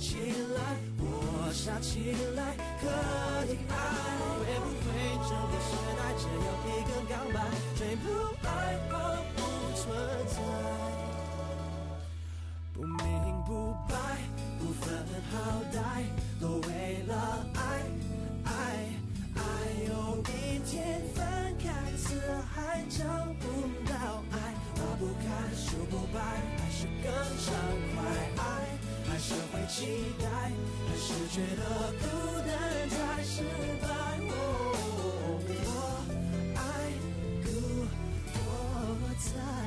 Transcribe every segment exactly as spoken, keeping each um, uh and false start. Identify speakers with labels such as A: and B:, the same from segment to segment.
A: 起来，我傻起来，可以爱。会不会这个时代只有一个告白，追不爱后不存在，不明不白，不分好歹，都为了爱爱爱。有一天分开，似海找不到爱，花不开，树不白，还是更畅快。爱还是会期待，还是觉得孤单才失败。哦，我爱故我在。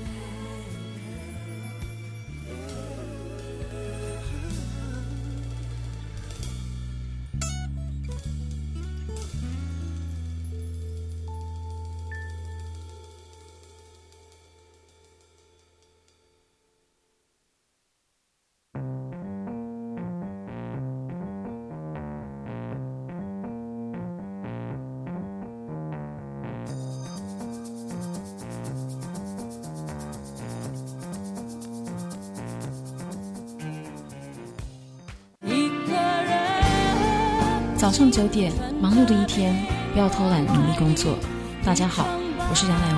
B: 早上九点，忙碌的一天，不要偷懒，努力工作。大家好，我是杨乃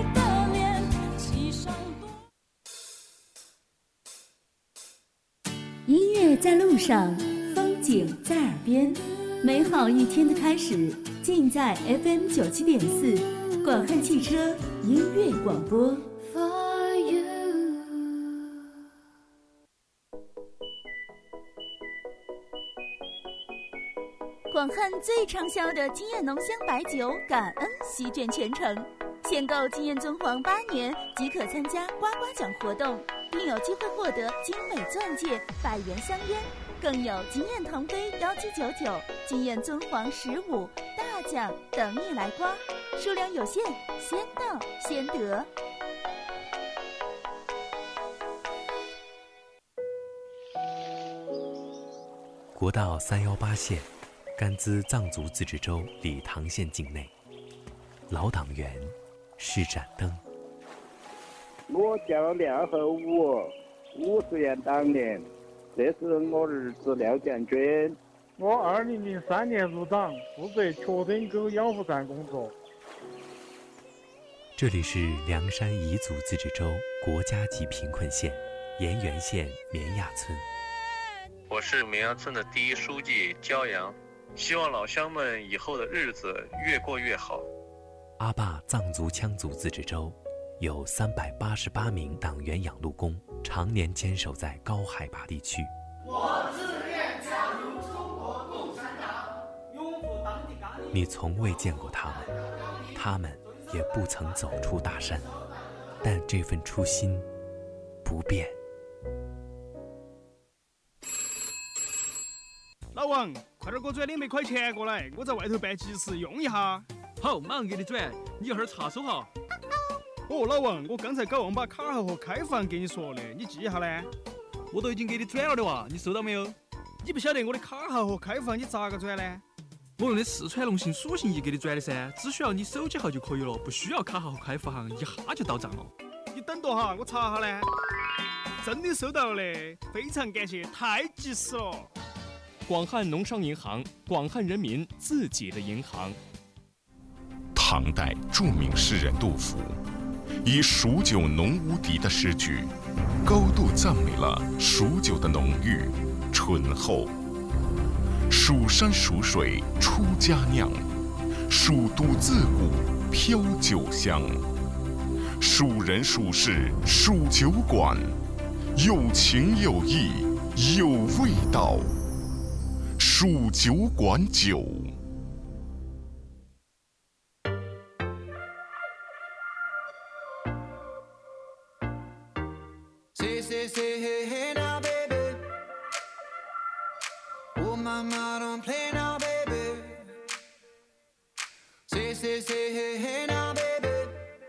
C: 文。音乐在路上，风景在耳边，美好一天的开始，尽在 F M 九七点四广汉汽车音乐广播。
D: 广汉最畅销的金燕浓香白酒感恩席卷全城，限购金燕尊皇八年即可参加刮刮奖活动，并有机会获得精美钻戒、百元香烟，更有金燕腾飞幺七九九、金燕尊皇十五大奖等你来刮，数量有限，先到先得。
E: 国道三幺八线甘孜藏族自治州理塘县境内，老党员是盏灯。
F: 我叫廖厚武，五十元当年，这是我儿子廖建军。
G: 我二零零三年入党，负责确诊沟养护站工作。
E: 这里是凉山彝族自治州国家级贫困县盐源县绵亚村。
H: 我是绵亚村的第一书记焦阳。希望老乡们以后的日子越过越好。
E: 阿坝藏族羌族自治州有三百八十八名党员养路工，常年坚守在高海拔地区。
I: 我自愿加入中国共产党，拥护当地干净。
E: 你从未见过他们，他们也不曾走出大山，但这份初心不变。
J: 老王，快点给我转两百块钱过来，我在外头办急事用一下。
K: 好，马上给你转，你一会儿查收哈。
J: 哦，老王，我刚才搞忘把卡号和开房给你说了，你记一下呢。
K: 我都已经给你转了的哇，你收到没有？
J: 你不晓得我的卡号和开房，你咋个转呢？
K: 我用的四川农行属性一给你转的噻，只需要你手机号就可以了，不需要卡号和开房，一下就到账了。
J: 你等着哈，我查下呢。真的收到了嘞，非常感谢，太及时了。
L: 广汉农商银行，广汉人民自己的银行。
M: 唐代著名诗人杜甫以蜀酒浓无敌的诗句，高度赞美了蜀酒的浓郁醇厚。蜀山蜀水出佳酿，蜀都自古飘酒香。蜀人蜀事蜀酒馆，有情有义有味道。蜀酒馆酒。
N: Say, say, say, hey, hey now, baby. Oh, mama, don't play now, baby. Say, say, say, hey, hey now, baby.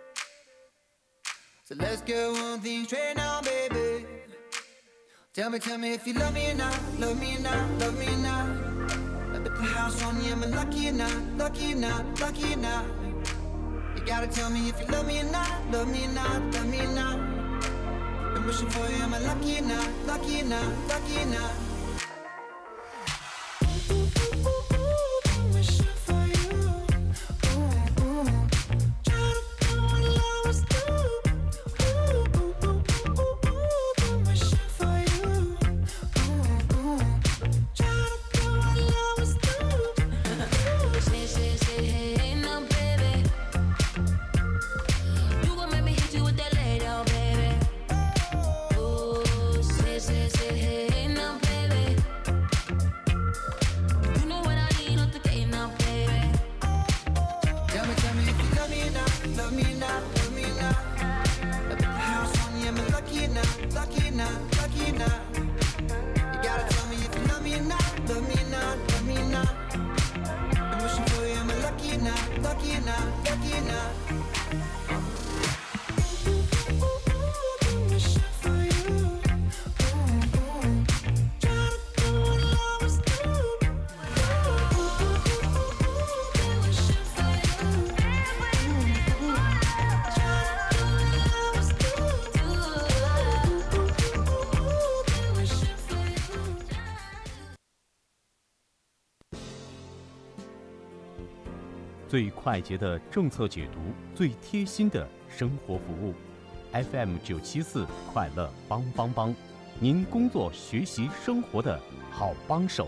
N: So let's get one thing straight now, baby. Tell me, tell me if you love me or not, love me or not, love me or not. Let me put the house on you, am I lucky or not, lucky or not, lucky or not? You gotta tell me if you love me or not, love me or not, love me or not. I'm wishing for you, am I lucky or not, lucky or not, lucky or not?
O: 最快捷的政策解读，最贴心的生活服务。F M 九七四快乐帮帮帮，您工作、学习、生活的好帮手。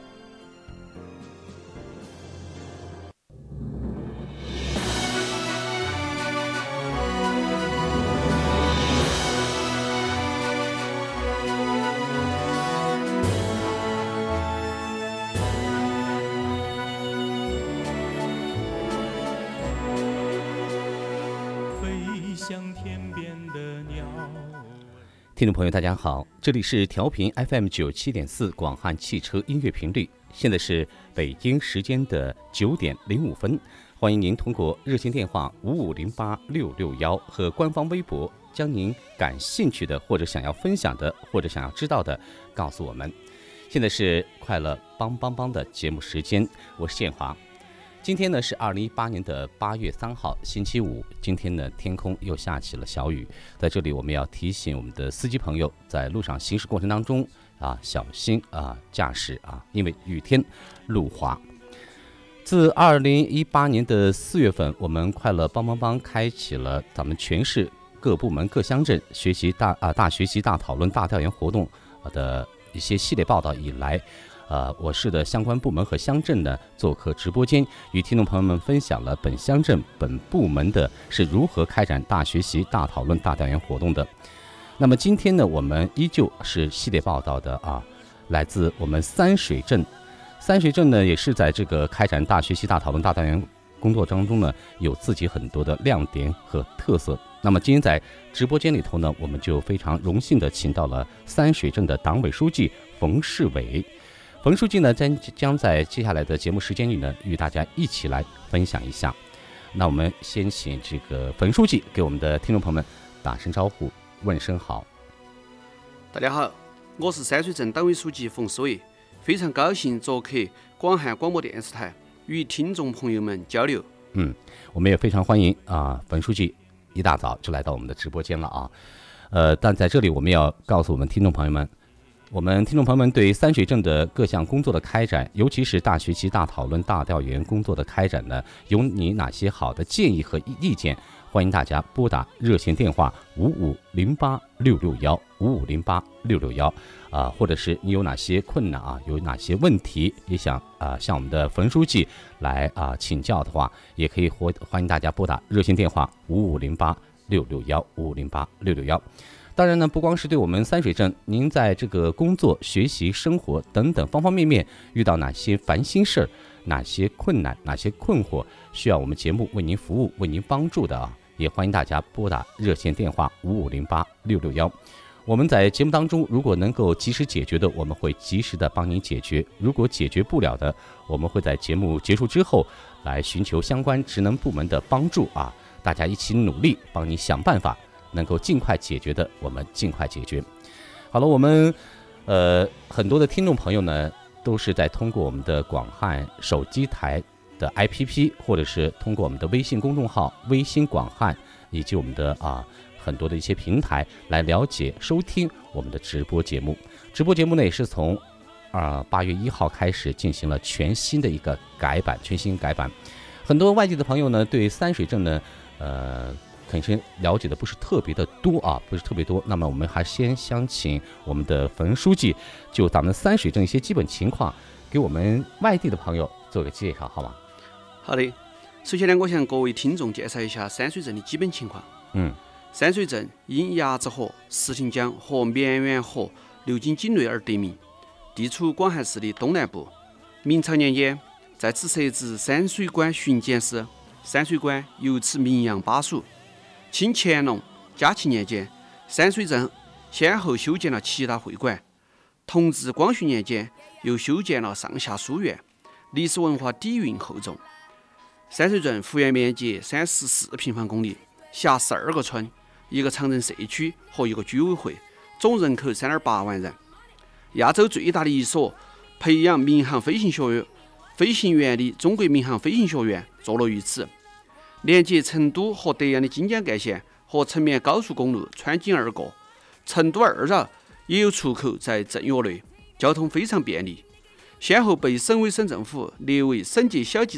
O: 听众朋友大家好，这里是调频 F M 九七点四广汉汽车音乐频率，现在是北京时间的九点零五分，欢迎您通过热线电话五五零八六六幺和官方微博将您感兴趣的或者想要分享的或者想要知道的告诉我们。现在是快乐帮帮帮的节目时间，我是建华。今天呢是二零一八年的八月三号，星期五。今天呢天空又下起了小雨，在这里我们要提醒我们的司机朋友，在路上行驶过程当中啊，小心啊驾驶啊，因为雨天路滑。自二零一八年的四月份，我们快乐帮帮帮开启了咱们全市各部门各乡镇学习大啊大学习大讨论大调研活动的一些系列报道以来。呃，我市的相关部门和乡镇呢，做客直播间，与听众朋友们分享了本乡镇、本部门的是如何开展大学习、大讨论、大调研活动的。那么今天呢，我们依旧是系列报道的啊，来自我们三水镇。三水镇呢，也是在这个开展大学习、大讨论、大调研工作当中呢，有自己很多的亮点和特色。那么今天在直播间里头呢，我们就非常荣幸的请到了三水镇的党委书记冯世伟。冯书记呢，将将在接下来的节目时间里呢，与大家一起来分享一下。那我们先请这个冯书记给我们的听众朋友们打声招呼，问声好。
P: 大家好，我是三水镇党委书记冯世伟，非常高兴做客广汉广播电视台，与听众朋友们交流。
O: 嗯，我们也非常欢迎啊，冯书记一大早就来到我们的直播间了啊。呃，但在这里我们要告诉我们听众朋友们。我们听众朋友们对三水镇的各项工作的开展，尤其是大学习、大讨论、大调研工作的开展呢，有你哪些好的建议和意见？欢迎大家拨打热线电话五五零八六六幺五五零八六六幺啊，或者是你有哪些困难啊，有哪些问题也想啊向我们的冯书记来啊请教的话，也可以欢欢迎大家拨打热线电话五五零八六六幺五五零八六六幺。当然呢，不光是对我们三水镇，您在这个工作、学习、生活等等方方面面遇到哪些烦心事儿、哪些困难、哪些困惑，需要我们节目为您服务、为您帮助的啊，也欢迎大家拨打热线电话五五零八六六幺。我们在节目当中，如果能够及时解决的，我们会及时的帮您解决；如果解决不了的，我们会在节目结束之后来寻求相关职能部门的帮助啊，大家一起努力，帮你想办法。能够尽快解决的，我们尽快解决。好了，我们呃很多的听众朋友呢，都是在通过我们的广汉手机台的 A P P， 或者是通过我们的微信公众号、微信广汉，以及我们的啊很多的一些平台来了解、收听我们的直播节目。直播节目呢，也是从啊八月一号开始进行了全新的一个改版，全新改版。很多外地的朋友呢，对三水镇呢，呃。肯定了解的不是特别的多啊，不是特别多。那么我们还先想请我们的冯书记，就咱们三水镇一些基本情况，给我们外地的朋友做个介绍，好吗？
P: 好的。首先呢，我向各位听众介绍一下三水镇的基本情况。
O: 嗯，
P: 三水镇因牙子河、石亭江和绵源河流经境内而得名，地处广汉市的东南部。明朝年间，在此设置山水关巡检司，山水关由此名扬巴蜀。清乾隆、嘉庆年间，三水镇先后修建了七大会馆。同治、光绪年间，又修建了上下书院，历史文化底蕴厚重。三水镇幅员面积三十四平方公里，辖十二个村、一个常镇社区和一个居委会，总人口三点八万人。亚洲最大的一所培养民航飞行学院、飞行员的中国民航飞行学院坐落于此。连接成都和德阳的京江干线和成绵高速公路穿经而过，成都二绕也有出口在镇岳内，交通非常便利。先后被省委省政府列为省级小集镇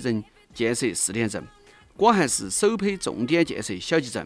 P: 建设试点镇，广汉市首批重点建设小集镇。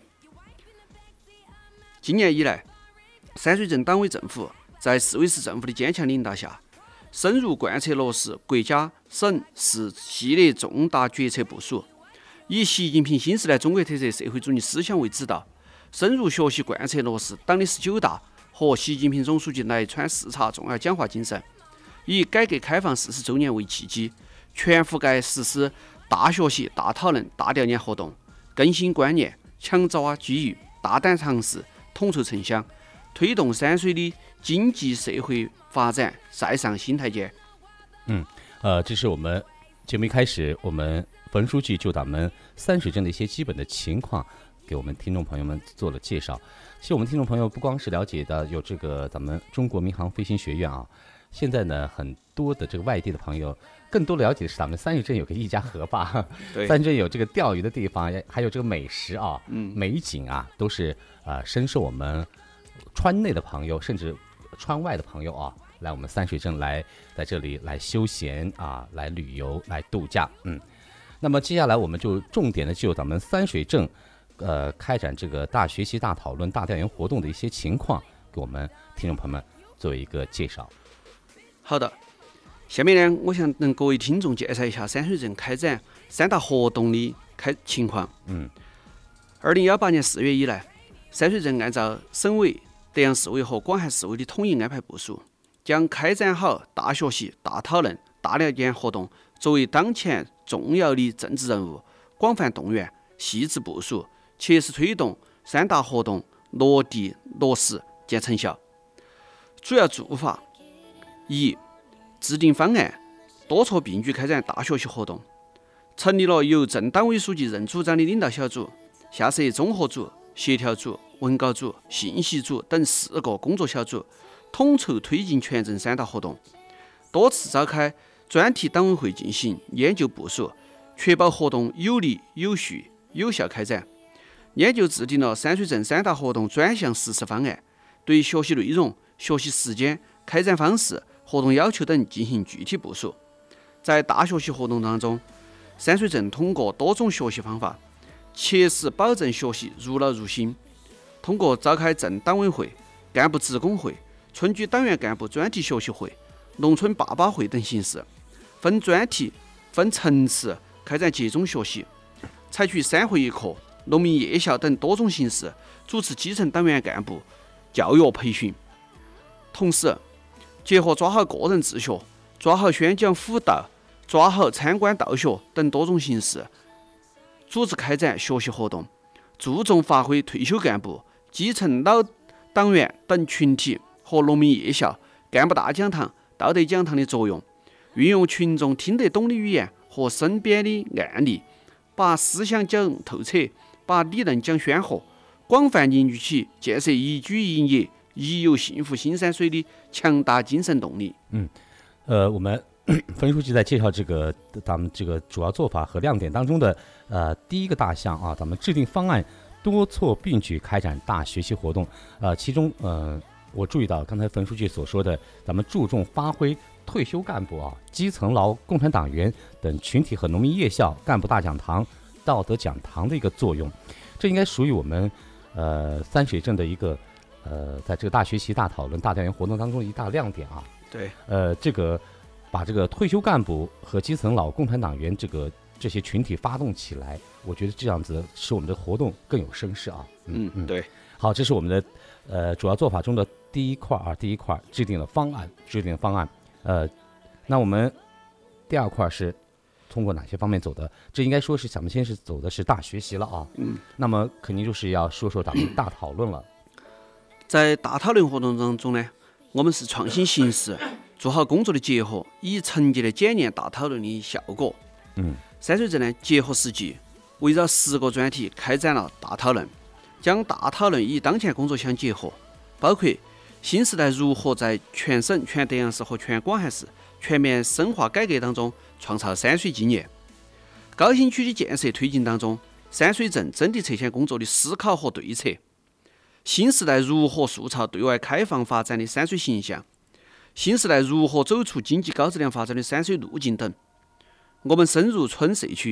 P: 今年以来，三水镇党委政府在市委市政府的坚强领导下，深入贯彻落实国家、省、市系列重大决策部署，以习近平新时代中国特色社会主义思想为指导，深入学习贯彻落实党的十九大和习近平总书记来川视察重要讲话精神，以改革开放四十周年为契机，全覆盖实施大学习、大讨论、大调研活动，更新观念，抢抓机遇，大胆尝试，统筹城乡，推动三水的经济社会发展再上新台阶。
O: 嗯，呃，这是我们节目一开始，我们冯书记就咱们三水镇的一些基本的情况，给我们听众朋友们做了介绍。其实我们听众朋友不光是了解的有这个咱们中国民航飞行学院啊，现在呢很多的这个外地的朋友更多了解的是咱们三水镇有个一家河坝，三水镇有这个钓鱼的地方，还有这个美食啊，嗯、美景啊，都是呃深受我们川内的朋友甚至川外的朋友啊，来我们三水镇来在这里来休闲啊，来旅游，来度假。嗯，那么接下来我们就重点的就咱们三水镇呃开展这个大学习、大讨论、大调研活动的一些情况，给我们听众朋友们做一个介绍。
P: 好的，下面呢，我想跟各位听众介绍一下三水镇开展三大活动的开情况。
O: 嗯，
P: 二零幺八年四月以来，三水镇按照省委、德阳市委和广汉市委的统一安排部署，将开展好大学习、大讨论、大调研活动作为当前重要的政治任务，广泛动员、细致部署，切实推动三大活动落地落实见成效。主要做法：一、制定方案，多措并举开展大学习活动，成立了由镇党委书记任组长的领导小组，下设综合组、协调组、文稿组、信息组等四个工作小组，统筹推进全镇三大活动，多次召开专题党委会进行研究部署，确保活动有力、有序、有效开展。研究制定了三水镇三大活动专项实施方案，对学习内容、学习时间、开展方式、活动要求等进行具体部署。在大学习活动当中，三水镇通过多种学习方法，切实保证学习入脑入心。通过召开镇党委会、干部职工会、村居党员干部专题学习会、农村爸爸会等形式，分专题、分层次开展集中学习，采取三会一课、农民夜校等多种形式主持基层党员干部教育培训。同时，结合抓好个人自学、抓好宣讲辅导、抓好参观道学等多种形式，组织开展学习活动，注重发挥退休干部、基层老党员等群体和农民夜校、干部大讲堂、道德讲堂的作用，运用群众听得懂的语言和身边的案例，把思想讲透彻，把理论讲鲜活，广泛凝聚起建设宜居宜业、宜游幸福新山水的强大精神动力。
O: 嗯，呃，我们冯书记在介绍这个咱们这个主要做法和亮点当中的呃第一个大项啊，咱们制定方案，多措并举开展大学习活动。呃，其中呃，我注意到刚才冯书记所说的，咱们注重发挥退休干部啊、基层劳共产党员等群体和农民夜校、干部大讲堂、道德讲堂的一个作用，这应该属于我们呃三水镇的一个呃在这个大学习、大讨论、大调研活动当中的一大亮点啊。
P: 对，
O: 呃，这个把这个退休干部和基层老共产党员这个这些群体发动起来，我觉得这样子使我们的活动更有声势啊。
P: 嗯嗯，对。
O: 好，这是我们的呃主要做法中的第一块啊，第一块制定了方案，制定了方案。呃，那我们第二块是通过哪些方面走的？这应该说是咱们先是走的是大学习了啊。
P: 嗯。
O: 那么肯定就是要说说咱们大讨论了。
P: 在大讨论活动当中呢，我们是创新形式，做好工作的结合，以层级的检验大讨论的效果。
O: 嗯。
P: 三水镇呢，结合实际，围绕十个专题开展了大讨论，将大讨论与当前工作相结合，包括新时代如何在全省、全德阳市和全广汉市全面深化改革当中创造山水经验。高新区的建设推进当中，三水镇征地拆迁工作的思考和对策。新时代如何塑造对外开放发展的山水形象？新时代如何走出经济高质量发展的山水路径等。我们深入村社区，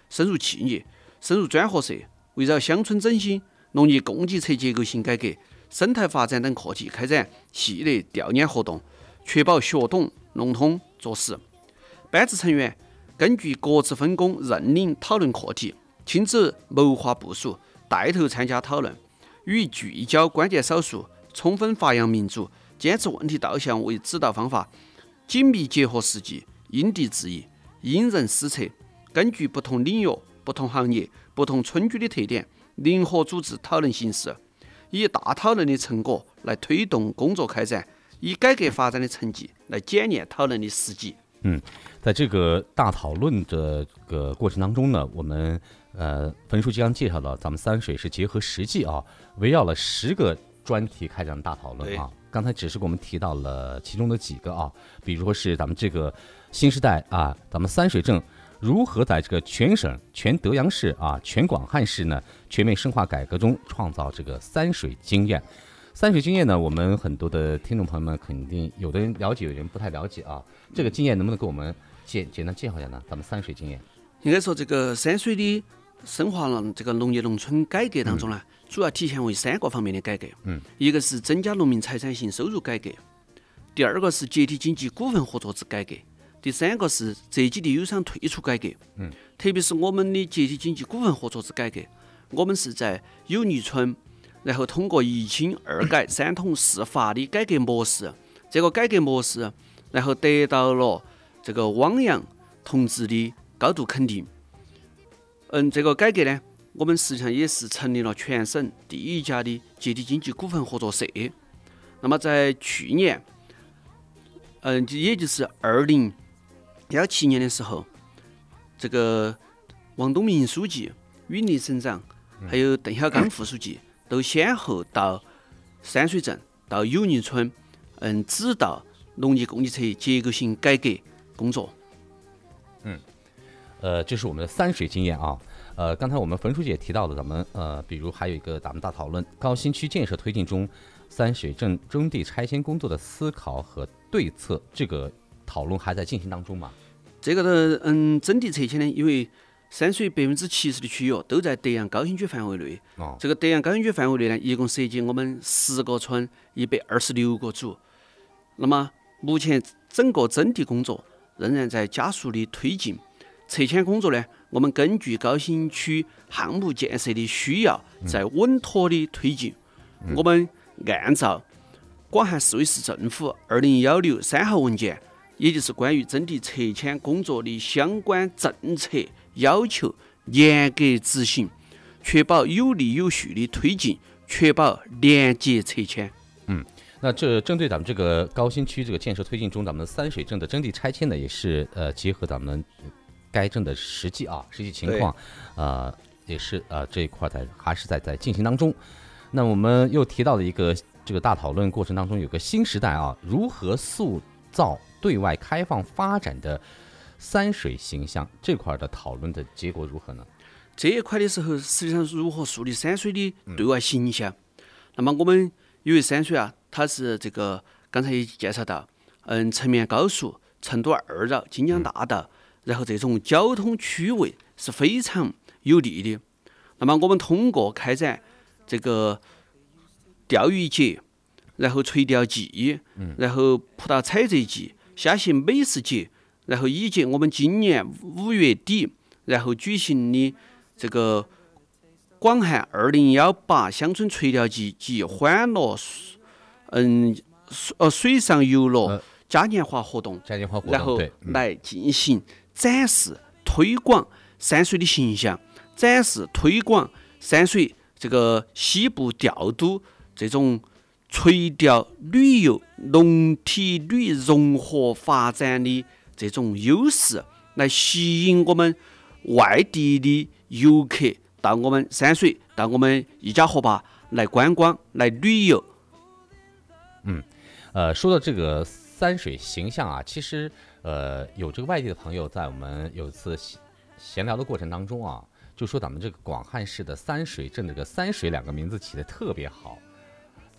P: 深入企业，深入专货社，围绕乡村振兴、农业供给侧结构性改革、生态发展等课题开展系列调研活动，确保学懂、弄通、做实。班子成员根据各自分工认领讨论课题，亲自谋划部署，带头参加讨论，予以聚焦关键少数，充分发扬民主，坚持问题导向为指导方法，紧密结合实际，因地制宜，因人施策，根据不同领域、不同行业、不同村居的特点，灵活组织讨论形式，以大讨论的成果来推动工作开展，以改革发展的成绩来检验讨论的实际。
O: 嗯，在这个大讨论的这个过程当中呢，我们呃冯书记刚介绍到，咱们三水是结合实际啊，围绕了十个专题开展大讨论啊。刚才只是给我们提到了其中的几个啊，比如说是咱们这个新时代啊，咱们三水镇如何在这个全省、全德阳市啊、全广汉市呢全面深化改革中创造这个三水经验。三水经验呢，我们很多的听众朋友们肯定有的人了解，有人不太了解啊。这个经验能不能给我们简简单介绍一下呢？咱们三水经验，
P: 应该说这个三水的深化了这个农业农村改革当中呢，嗯、主要体现为三个方面的改革。
O: 嗯，
P: 一个是增加农民财产性收入改革，第二个是集体经济股份合作制改革，第三个是择机地有偿退出改革。
O: 嗯，
P: 特别是我们的集体经济股份合作制改革，我们是在有泥村。然后通过一清二改三统四罚的改革模式，这个改革模式，然后得到了这个汪洋同志的高度肯定。嗯，这个改革呢，我们实际上也是成立了全省第一家的集体经济股份合作社。那么在去年，嗯，也就是二零幺七年的时候，这个王东明书记、윤리省长，还有邓小刚副书记。都先后到三水镇、到有泥村，嗯，指导农业供给侧结构性改革工作。
O: 嗯，呃，这是我们的三水经验啊。呃，刚才我们冯书记也提到了，咱们呃，比如还有一个咱们大讨论，高新区建设推进中，三水镇征地拆迁工作的思考和对策，这个讨论还在进行当中嘛？
P: 这个的嗯，征地拆迁呢，因为三水百分之七十的区域都在德阳高新区范围内。
O: 哦，
P: 这个德阳高新区范围内呢，一共涉及我们十个村一百二十六个组。那么目前整个征地工作仍然在加速的推进。拆迁工作呢，我们根据高新区项目建设的需要，在稳妥的推进。
O: 嗯、
P: 我们按照广汉市委市政府二零幺六三号文件，也就是关于征地拆迁工作的相关政策要求严格执行，确保有理有序的推进，确保廉洁拆迁。
O: 嗯，那这针对咱们这个高新区这个建设推进中，咱们三水镇的征地拆迁呢，也是呃结合咱们该镇的实际啊实际情况，呃也是呃这一块在还是在在进行当中。那我们又提到了一个这个大讨论过程当中有个新时代啊，如何塑造对外开放发展的三水形象，这块的讨论的结果如何呢？
P: 这一块的时候，实际上如何树立三水的对外形象？嗯、那么我们因为三水啊，它是这个刚才也介绍到，嗯，成绵高速、成都二绕、京江大道，嗯、然后这种交通区位是非常有利的。那么我们通过开展这个钓鱼节，然后垂钓季，
O: 嗯、
P: 然后葡萄采摘季、虾蟹美食节。然后以及我们今年五月底，然后举行的这个广汉二零幺八乡村垂钓季及欢乐嗯呃水上游乐嘉年华活动，
O: 嘉年华活动，
P: 然后来进行展示推广三水的形象，展示推广三水这个西部调度这种垂钓旅游农体旅融合发展的这种优势，来吸引我们外地的游客到我们三水，到我们一家河坝来观光、来旅游。
O: 嗯，呃，说到这个三水形象啊，其实呃，有这个外地的朋友在我们有一次闲聊的过程当中啊，就说咱们这个广汉市的三水镇这个三水两个名字起得特别好。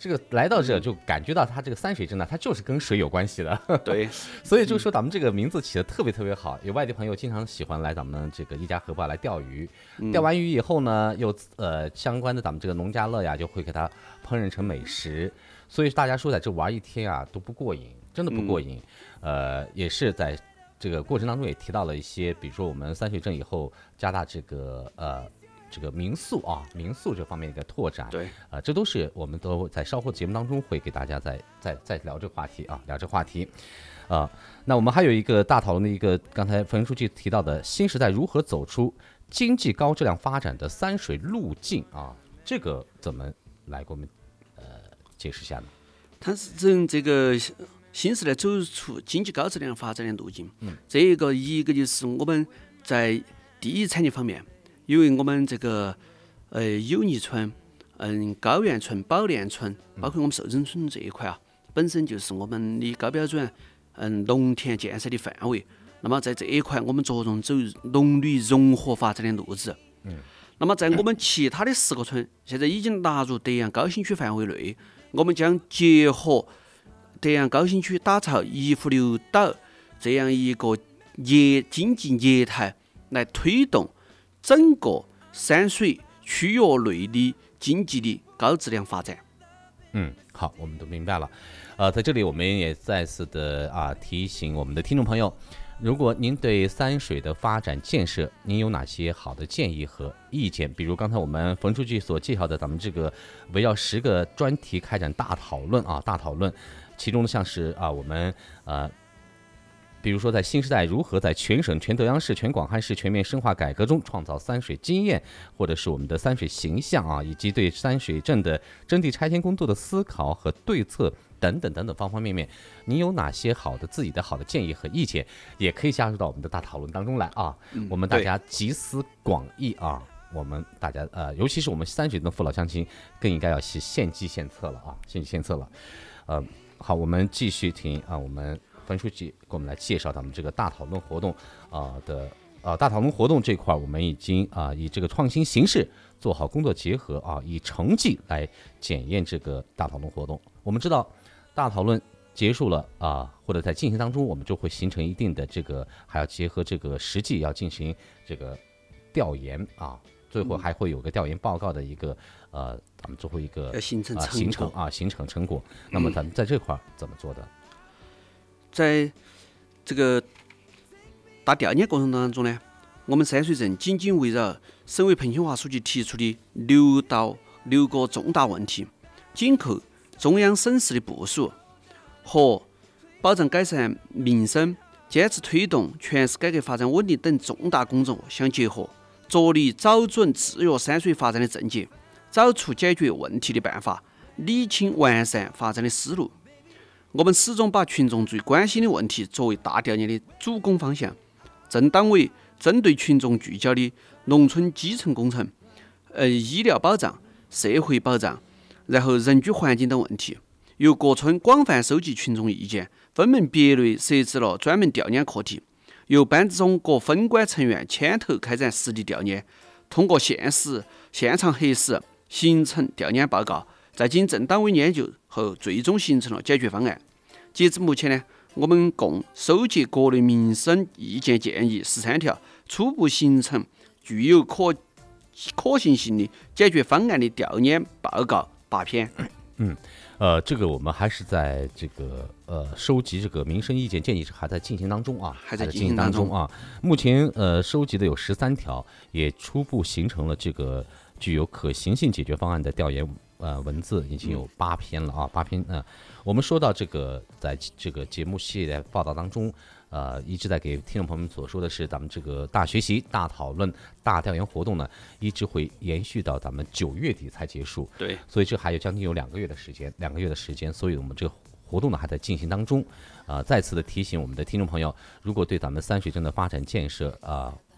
O: 这个来到这就感觉到它这个三水镇呢，它就是跟水有关系的。
P: 对，
O: 所以就说咱们这个名字起的特别特别好，有外地朋友经常喜欢来咱们这个一家河坝来钓鱼，
P: 嗯、
O: 钓完鱼以后呢，又呃相关的咱们这个农家乐呀，就会给它烹饪成美食。所以大家说在这玩一天啊都不过瘾，真的不过瘾。嗯、呃，也是在这个过程当中也提到了一些，比如说我们三水镇以后加大这个呃。这个民宿啊，民宿这方面的一个拓展，
P: 对，
O: 啊、呃，这都是我们都在稍后节目当中会给大家再再再聊这个话题啊，聊这个话题，啊、呃，那我们还有一个大讨论的一个，刚才冯书记提到的新时代如何走出经济高质量发展的三水路径啊，这个怎么来给我们呃解释一下呢？
P: 它是从这个新时代走出经济高质量发展的路径，
O: 嗯，
P: 这一个一个就是我们在第一产业方面。因为我们这个呃友谊村、嗯高原村、宝莲村，包括我们寿镇村这一块啊，本身就是我们的高标准嗯农田建设的范围。那么在这一块，我们着重走农旅融合发展的路子。
O: 嗯。
P: 那么在我们其他的十个村，现在已经纳入德阳高新区范围内，我们将结合德阳高新区打造一湖六岛这样一个业经济业态，来推动整个山水区域内的经济的高质量发展。
O: 嗯，好，我们都明白了。呃，在这里我们也再次的啊提醒我们的听众朋友，如果您对三水的发展建设，您有哪些好的建议和意见？比如刚才我们冯书记所介绍的，咱们这个围绕十个专题开展大讨论啊，大讨论，其中像是啊我们呃。比如说，在新时代如何在全省、全德阳市、全广汉市全面深化改革中创造三水经验，或者是我们的三水形象啊，以及对三水镇的征地拆迁工作的思考和对策等等等等方方面面，你有哪些好的自己的好的建议和意见，也可以加入到我们的大讨论当中来啊。
P: 嗯、
O: 我们大家集思广益啊，我们大家呃，尤其是我们三水镇的父老乡亲，更应该要是献计献策了啊，献计献策了。呃，好，我们继续听啊，我们。冯书记给我们来介绍咱们这个大讨论活动啊、呃、的啊、呃、大讨论活动这块，我们已经啊、呃、以这个创新形式做好工作结合啊，以成绩来检验这个大讨论活动。我们知道大讨论结束了啊、呃，或者在进行当中，我们就会形成一定的这个，还要结合这个实际要进行这个调研啊，最后还会有个调研报告的一个呃，咱们最后一个
P: 形成
O: 啊形成啊形成成果。那么咱们在这块怎么做的？
P: 在这个大调研过程当中呢，我们三水镇紧紧围绕省委彭清华书记提出的六道六个重大问题，紧扣中央省市的部署和保障改善民生、坚持推动全市改革发展稳定等重大工作相结合，着力找准制约山水发展的症结，找出解决问题的办法，理清完善发展的思路。我们始终把群众最关心的问题作为大调研的主攻方向。镇党委针对群众聚焦的农村基层工程、呃医疗保障、社会保障，然后人居环境等问题，由各村广泛收集群众意见，分门别类设置了专门调研课题，由班子中各分管成员牵头开展实地调研，通过现实现场核实形成调研报告，在经镇党委研究后，最终形成了解决方案。截至目前呢，我们共收集各类民生意见建议十三条，初步形成具有可可行性的解决方案的调研报告八篇。
O: 嗯，呃，这个我们还是在这个呃收集这个民生意见建议是还在进行当中啊，
P: 还在
O: 进行当中啊。目前呃收集的有十三条，也初步形成了这个具有可行性解决方案的调研。呃，文字已经有八篇了啊，八篇。呃，我们说到这个，在这个节目系列报道当中，呃，一直在给听众朋友们所说的是，咱们这个大学习、大讨论、大调研活动呢，一直会延续到咱们九月底才结束。
P: 对，
O: 所以这还有将近有两个月的时间，两个月的时间，所以我们这个活动呢还在进行当中。啊、呃，再次的提醒我们的听众朋友，如果对咱们三水镇的发展建设啊、呃，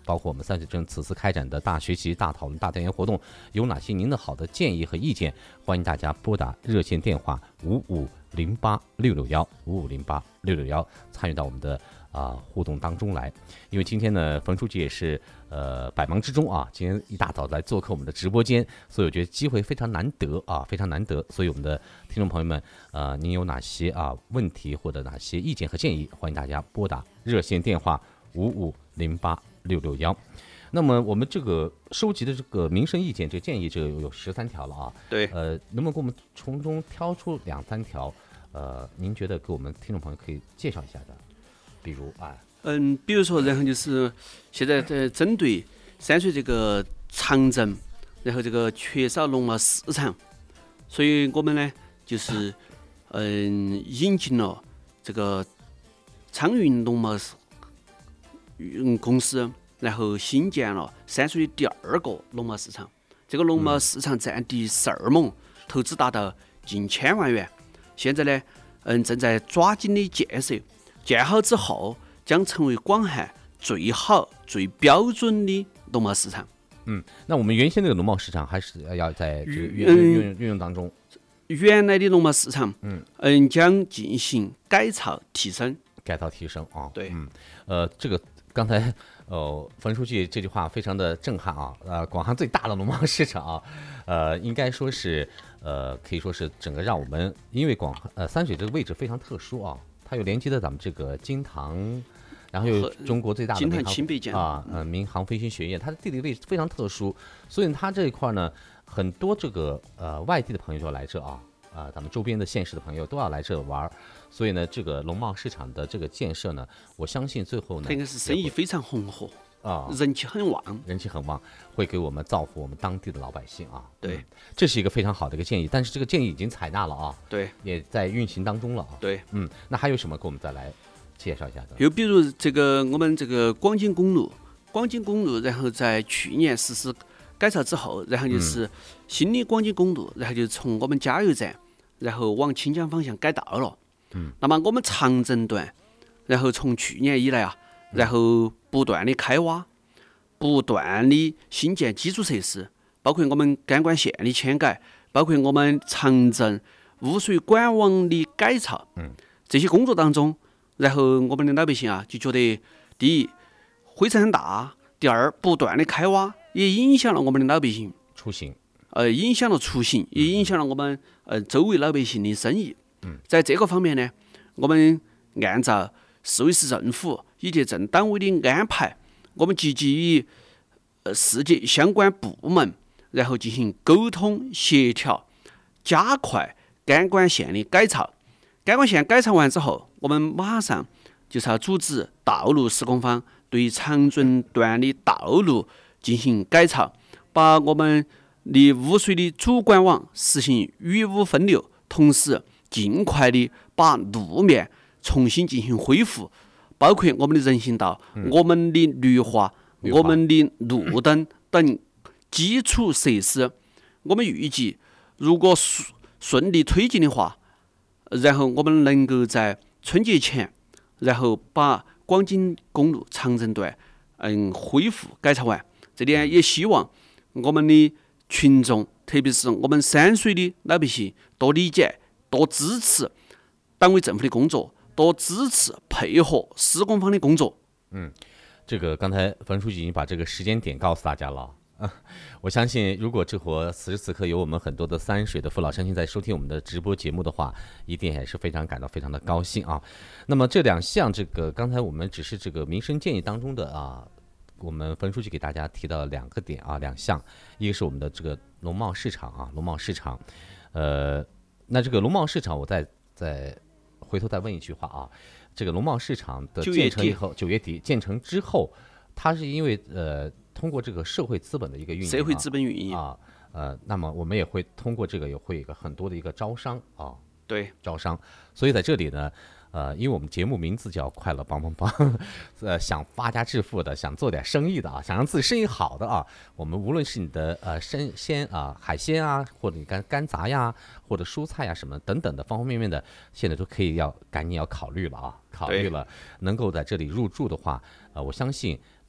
O: 包括我们三水镇此次开展的大学习、大讨论、大调研活动，有哪些您的好的建议和意见？欢迎大家拨打热线电话五五零八六六幺五五零八六六幺，参与到我们的啊、呃、互动当中来。因为今天呢，冯书记也是呃百忙之中啊，今天一大早来做客我们的直播间，所以我觉得机会非常难得啊，非常难得。所以我们的听众朋友们，呃，您有哪些啊问题或者哪些意见和建议，欢迎大家拨打热线电话五五零八六六幺。那么我们这个收集的这个民生意见，这个建议，这个有十三条了啊。
P: 对。
O: 呃，能不能给我们从中挑出两三条？呃，您觉得给我们听众朋友可以介绍一下的？比如啊，
P: 嗯，比如说，然后就是现在在针对三水这个长镇，然后这个缺少农贸市场，所以我们呢就是嗯引进了这个昌运农贸嗯公司。然后新建了三水的第二个农贸市场，这个农贸市场占地十二亩，投资达到近千万元。现在呢，嗯，正在抓紧的建设，建好之后将成为广汉最好、最标准的农贸市场。
O: 嗯，那我们原先这个农贸市场还是要在这个运运运用当中。
P: 原来的农贸市场，
O: 嗯
P: 嗯，将进行改造提升。
O: 改造提升啊，
P: 对，
O: 嗯，呃，这个刚才。哦，冯书记这句话非常的震撼啊！呃，广汉最大的农贸市场啊，呃，应该说是呃，可以说是整个让我们，因为广呃三水这个位置非常特殊啊，它又连接到咱们这个金堂，然后又有中国最大的
P: 金堂新北江
O: 啊，呃，民航飞行学院，它的地理位置非常特殊，所以它这一块呢，很多这个呃外地的朋友就要来这啊，啊、呃，咱们周边的县市的朋友都要来这玩。所以呢，这个农贸市场的这个建设呢，我相信最后呢，
P: 它应该是生意非常红火
O: 啊，
P: 人气很旺，
O: 人气很旺，会给我们造福我们当地的老百姓啊。
P: 对、
O: 嗯，这是一个非常好的一个建议，但是这个建议已经采纳了啊，
P: 对，
O: 也在运行当中了啊。
P: 对，
O: 嗯，那还有什么给我们再来介绍一下的？
P: 又比如这个我们这个广京公路，广京公路，然后在去年实施改造之后，然后就是新的广京公路，然后就从我们加油站，然后往清江方向改道了。
O: 嗯，
P: 那么我们长镇段，然后从去年以来啊，然后不断的开挖，不断的新建基础设施，包括我们干管线的迁改，包括我们长镇污水管网的改造，
O: 嗯，
P: 这些工作当中，然后我们的老百姓啊就觉得，第一灰尘很大，第二不断的开挖也影响了我们的老百姓
O: 出行，
P: 呃，影响了出行，也影响了我们呃周围老百姓的生意。在这个方面呢，我们按照市委市政府以及镇党委的安排，我们积极与呃市级相关部门，然后进行沟通协调，加快干管线的改造。干管线改造完之后，我们马上就是要组织道路施工方对长镇段的道路进行改造，把我们的污水的主管网实行雨污分流，同时尽快的把路面重新进行恢复，包括我们的人行道、嗯、我们的绿化、我们的路灯等基础设施。我们预计，如果顺利推进的话，然后我们能够在春节前，然后把广京公路长镇段嗯恢复改造完。这点也希望我们的群众，特别是我们三水的老百姓多理解。多支持党委政府的工作，多支持配合施工方的工作。
O: 嗯，这个刚才冯书记已经把这个时间点告诉大家了。啊、我相信，如果这会此时此刻有我们很多的三水的父老乡亲在收听我们的直播节目的话，一定也是非常感到非常的高兴啊。那么这两项，这个刚才我们只是这个民生建议当中的啊，我们冯书记给大家提到了两个点啊，两项，一个是我们的这个农贸市场啊，农贸市场，呃。那这个农贸市场，我再再回头再问一句话啊，这个农贸市场的建成以后，九月底建成之后，它是因为呃通过这个社会资本的一个运营、啊，
P: 社会资本运营
O: 啊，呃，那么我们也会通过这个也会有一个很多的一个招商啊，
P: 对，
O: 招商，所以在这里呢。呃，因为我们节目名字叫快乐帮帮帮，呃，想发家致富的，想做点生意的啊，想让自己生意好的啊，我们无论是你的呃生鲜啊、海鲜啊，或者你干干杂呀，或者蔬菜呀什么等等的方方面面的，现在都可以要赶紧要考虑了啊，考虑了，能够在这里入驻的话，呃，我相信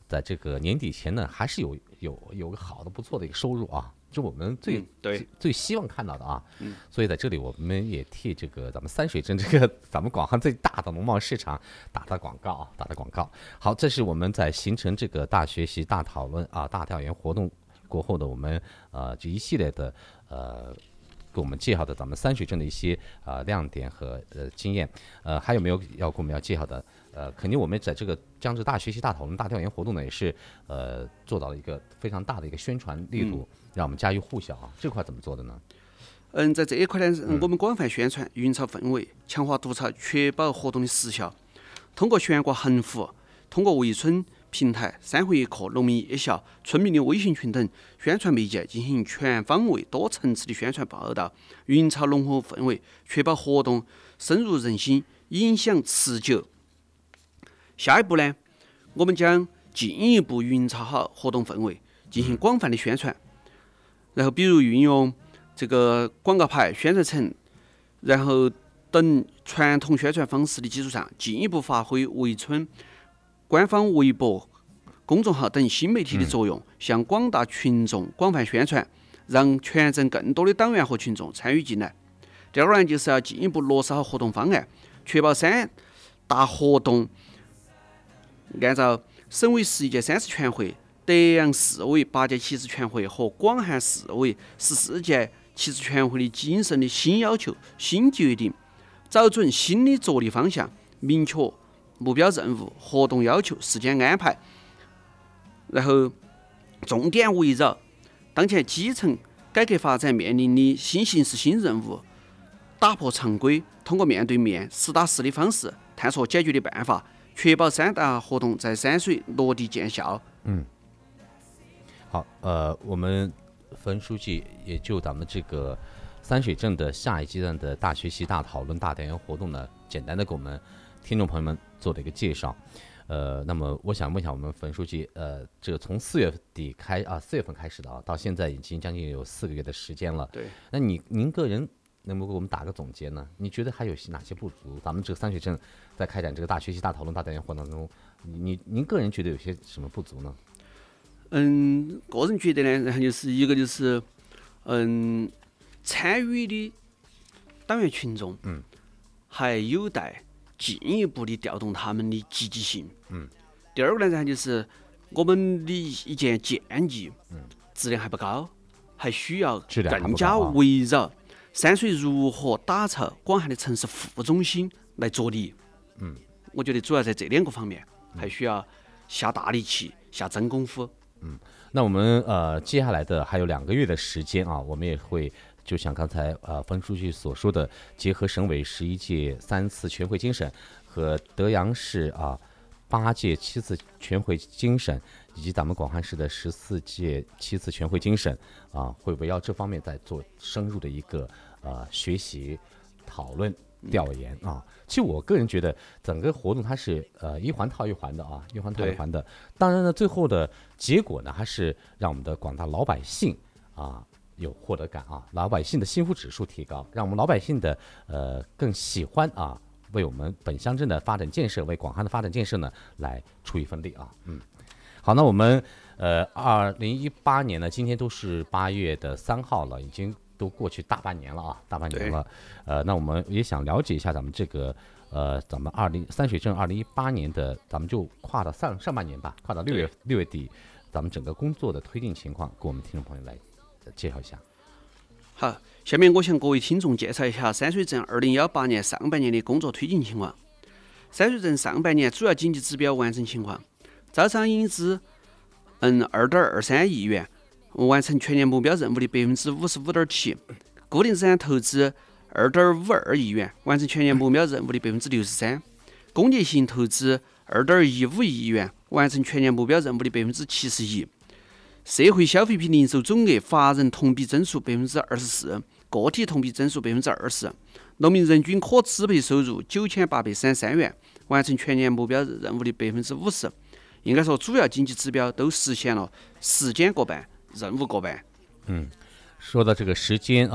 O: 在这个年底前呢，还是有有有个好的不错的一个收入啊，这我们最、
P: 嗯、对
O: 最最希望看到的啊。
P: 嗯，
O: 所以在这里我们也替这个咱们三水镇这个咱们广汉最大的农贸市场打打广告啊，打打广告。好，这是我们在形成这个大学习、大讨论啊、大调研活动过后的我们呃这一系列的呃。给我们介绍的咱们三水镇的一些呃亮点和呃经验，呃还有没有要给我们要介绍的？呃，肯定我们在这个江浙大学习、大讨论、大调研活动呢，也是呃做到了一个非常大的一个宣传力度，嗯、让我们家喻户晓啊。这块怎么做的呢？
P: 嗯，在这一块呢，嗯、我们广泛宣传、运筹氛围，强化督查，确保活动的实效。通过悬挂横幅，通过围村平台、三会一课、农民夜校、村民的微信群等宣传媒介进行全方位、多层次的宣传报道，运筹浓厚氛围，确保活动深入人心，影响持久。下一步呢，我们将进一步运筹好活动氛围，进行广泛的宣传，然后比如运用这个广告牌、宣传层，然后等传统宣传方式的基础上，进一步发挥围村官方微博、公众号等新媒体的作用，向广大群众广泛宣传，让全镇更多的党员和群众参与进来。第二个呢，就是要进一步落实好活动方案，确保三大活动按照省委十一届三次全会、德阳市委八届七次全会和广汉市委十四届七次全会的精神的新要求、新决定，找准新的着力方向，明确目标任务、活动要求、时间安排，然后重点围绕当前基层改革发展面临的新形势、新任务，打破常规，通过面对面、实打实的方式探索解决的办法，确保三大活动在三水落地见效。
O: 嗯，好，呃，我们冯书记也就咱们这个三水镇的下一阶段的大学习、大讨论、大调研活动呢，简单的给我们听众朋友们做了一个介绍，呃，那么我想问一下我们冯书记，呃，这个从四月底开啊，四月份开始的啊，到现在已经将近有四个月的时间了。
P: 对。
O: 那你您个人能不能给我们打个总结呢？你觉得还有哪些不足？咱们这个三水镇在开展这个大学习、大讨论、大调研活动当中，你您个人觉得有些什么不足呢？
P: 嗯，个人觉得呢，然后就是一个就是，嗯，参与的党员群众，
O: 嗯，
P: 还有待进一步的调动他们的积极性。
O: 嗯，
P: 第二个呢，然后就是我们的一件建议，
O: 嗯，
P: 质量还不高，还需要
O: 质量还不高啊
P: 更加围绕三水如何打造广汉的城市副中心来着力。
O: 嗯，
P: 我觉得主要在这两个方面，还需要下大力气、下真功夫。
O: 嗯，那我们呃接下来的还有两个月的时间啊，我们也会就像刚才呃冯书记所说的，结合省委十一届三次全会精神和德阳市啊八届七次全会精神，以及咱们广汉市的十四届七次全会精神啊，会围绕这方面在做深入的一个呃学习、讨论、调研啊。其实我个人觉得整个活动它是呃一环套一环的啊，一环套一环的。当然呢，最后的结果呢，还是让我们的广大老百姓啊有获得感啊，老百姓的幸福指数提高，让我们老百姓的呃更喜欢啊，为我们本乡镇的发展建设，为广汉的发展建设呢来出一份力啊。嗯，好，那我们呃二零一八年呢，今天都是八月的三号了，已经都过去大半年了啊，大半年了。呃，那我们也想了解一下咱们这个呃，咱们二零三水镇二零一八年的，咱们就跨到上上半年吧，跨到六月六月底，咱们整个工作的推进情况，给我们听众朋友来介绍一下。
P: 好，下面我向各位听众介绍一下三水镇二零一八年上半年的工作推进情况。三水镇上半年主要经济指标完成情况：招商引资，嗯，二点二三亿元，完成全年目标任务的百分之五十五点七；固定资产投资二点五二亿元，完成全年目标任务的百分之六十三；工业性投资二点一五亿元，完成全年目标任务的百分之七十一。社会消费品零售总额法人同比增速百分之二十四，个体同比增速百分之二十。农民人均可支配收入九千八百三十三元，完成全年目标任务的百分之五十。应该说，主要经济指标都实现了时间过半、任务过半。
O: 嗯，说到这个时间啊，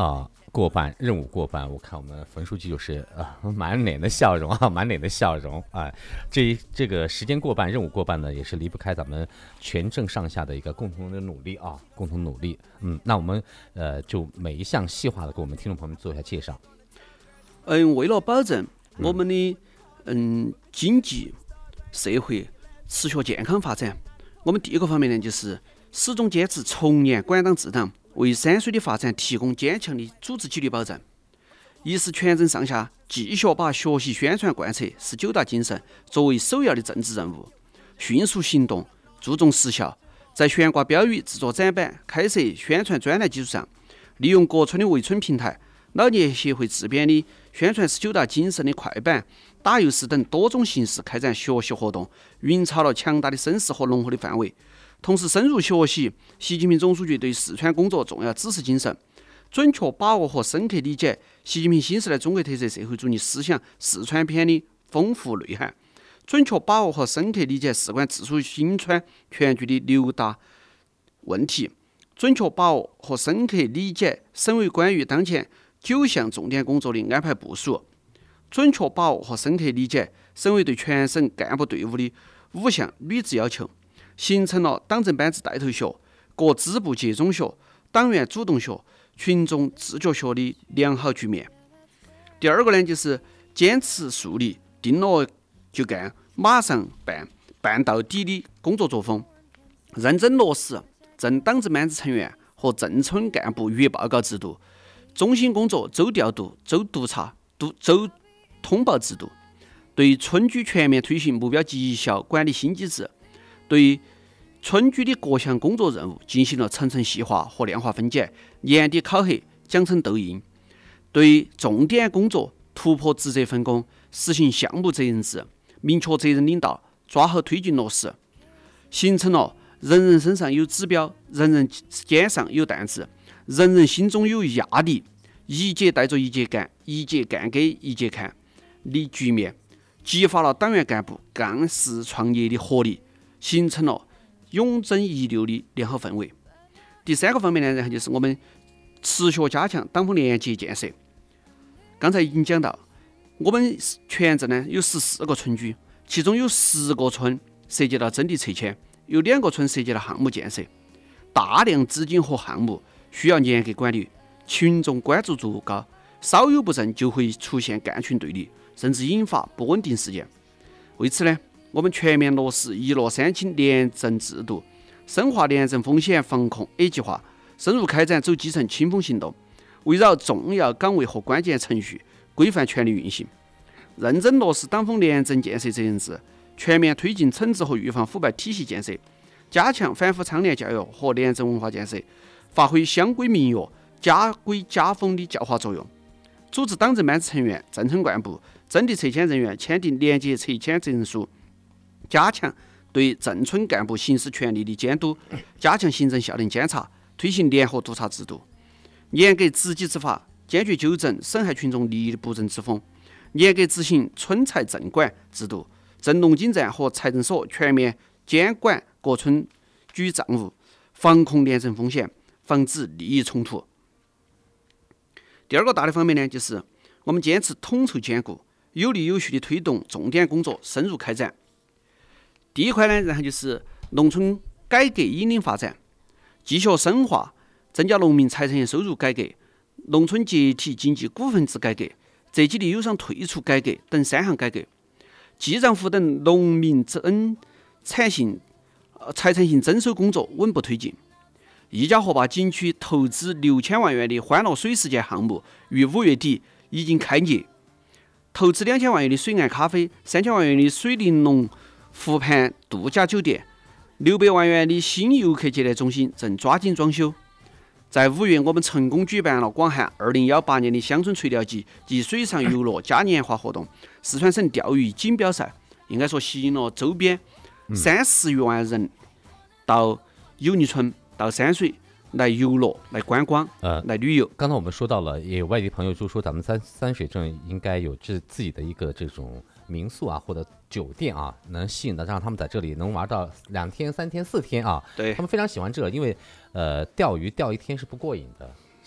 O: 过半，任务过半，我看我们冯书记就是啊、呃，满脸的笑容啊，满脸的笑容啊。这这个时间过半，任务过半呢，也是离不开咱们全镇上下的一个共同的努力啊，共同努力。嗯，那我们呃就每一项细化的给我们听众朋友们做一下介绍。
P: 嗯，为了保证我们的嗯经济社会持续健康发展，我们第一个方面呢，就是始终坚持从严管党治党，为三水的发展提供坚强的组织纪律保障。一是全镇上下继续把学习宣传贯彻十九大精神作为首要的政治任务，迅速行动，注重实效，在悬挂标语、制作展板、开设宣传专栏基础上，利用各村的围村平台、老年协会自编的宣传十九大精神的快板、打油诗等多种形式开展学习活动，匀超了强大的声势和浓厚的范围。同时深入学习习近平总书记对四川工作重要指示精神，准确把握和深刻理解习近平新时代中国特色社会主义思想四川篇的丰富内涵，准确把握和深刻理解事关自属新川全局的六大问题，准确把握和深刻理解省委关于当前九项重点工作的安排部署，准确把握和深刻理解省委对全省干部队伍的五项履职要求，形成了党政班子带头学、各支部集中学、党员主动学、群众自觉学的良好局面。第二个呢，就是坚持树立定了就干、马上办、办到底的工作作风，认真落实镇党政班子成员和镇村干部月报告制度、中心工作周调度、周督查、督周通报制度，对村居全面推行目标绩效管理新机制，对村居的各项工作任务进行了层层细化和量化分解，严厉考核奖惩斗印，对重点工作突破职责分工，实行项目责任制，明确责任领导，抓好推进落实，形成了人人身上有指标，人人肩上有担子，人人心中有压力，一节带着一节干，一节干给一节看的局面，激发了党员干部干事创业的活力，形成了永贞一流的良好氛围。第三个方面呢，然后就是我们持续加强党风廉洁建设。刚才已经讲到，我们全镇呢有十四个村居，其中有十个村涉及到征地拆迁，有两个村涉及到项目建设，大量资金和项目需要严格管理，群众关注度高，稍有不慎就会出现干群对立，甚至引发不稳定事件。为此呢，我们全面落实一落三清廉政制度，深化廉政风险防控 A 计划，深入开展走基层清风行动，围绕重要岗位和关键程序规范权力运行，认真落实党风廉政建设责任制，全面推进惩治和预防腐败体系建设，加强反腐倡廉教育和廉政文化建设，发挥乡规民约、家规家风的教化作用，组织党政班子成员、镇村干部、征地拆迁人员签订廉洁拆迁责任书，加强对镇村干部行使权力的监督，加强行政效能监察，推行联合督查制度，严格执纪执法，坚决纠正损害群众利益的不正之风，严格执行村财政管制度，镇农经站和财政所全面监管各村居账务，防控廉政风险，防止利益冲突。第二个大的方面呢，就是我们坚持统筹兼顾，有力有序的推动重点工作深入开展。第一块呢，然后就是农村改革引领发展，继续深化增加农民财产权收入改革、农村集体经济股份制改革、择基地有偿退出改革等三项改革，记账户等农民增产性、呃财产性征收工作稳步推进。一家河坝景区投资六千万元的欢乐水世界项目于五月底已经开业，投资两千万元的水岸咖啡、三千万元的水玲珑湖畔度假酒店、六百万元的新游客接待中心正抓紧装修。在五月，我们成功举办了广汉二零一八年的乡村垂钓季及水上游乐嘉年华活动，四川省钓鱼锦标赛，应该说吸引了周边三十余万人到有泥村、到山水来游乐、来观光、呃，来旅游。
O: 刚才我们说到了，也有外地朋友就说咱们三三水镇应该有自自己的一个这种民宿啊，或者酒店啊，能吸引的让他们在这里能玩到两天、三天、四天啊。
P: 对，
O: 他们非常喜欢这个，因为呃，钓鱼钓一天是不过瘾的，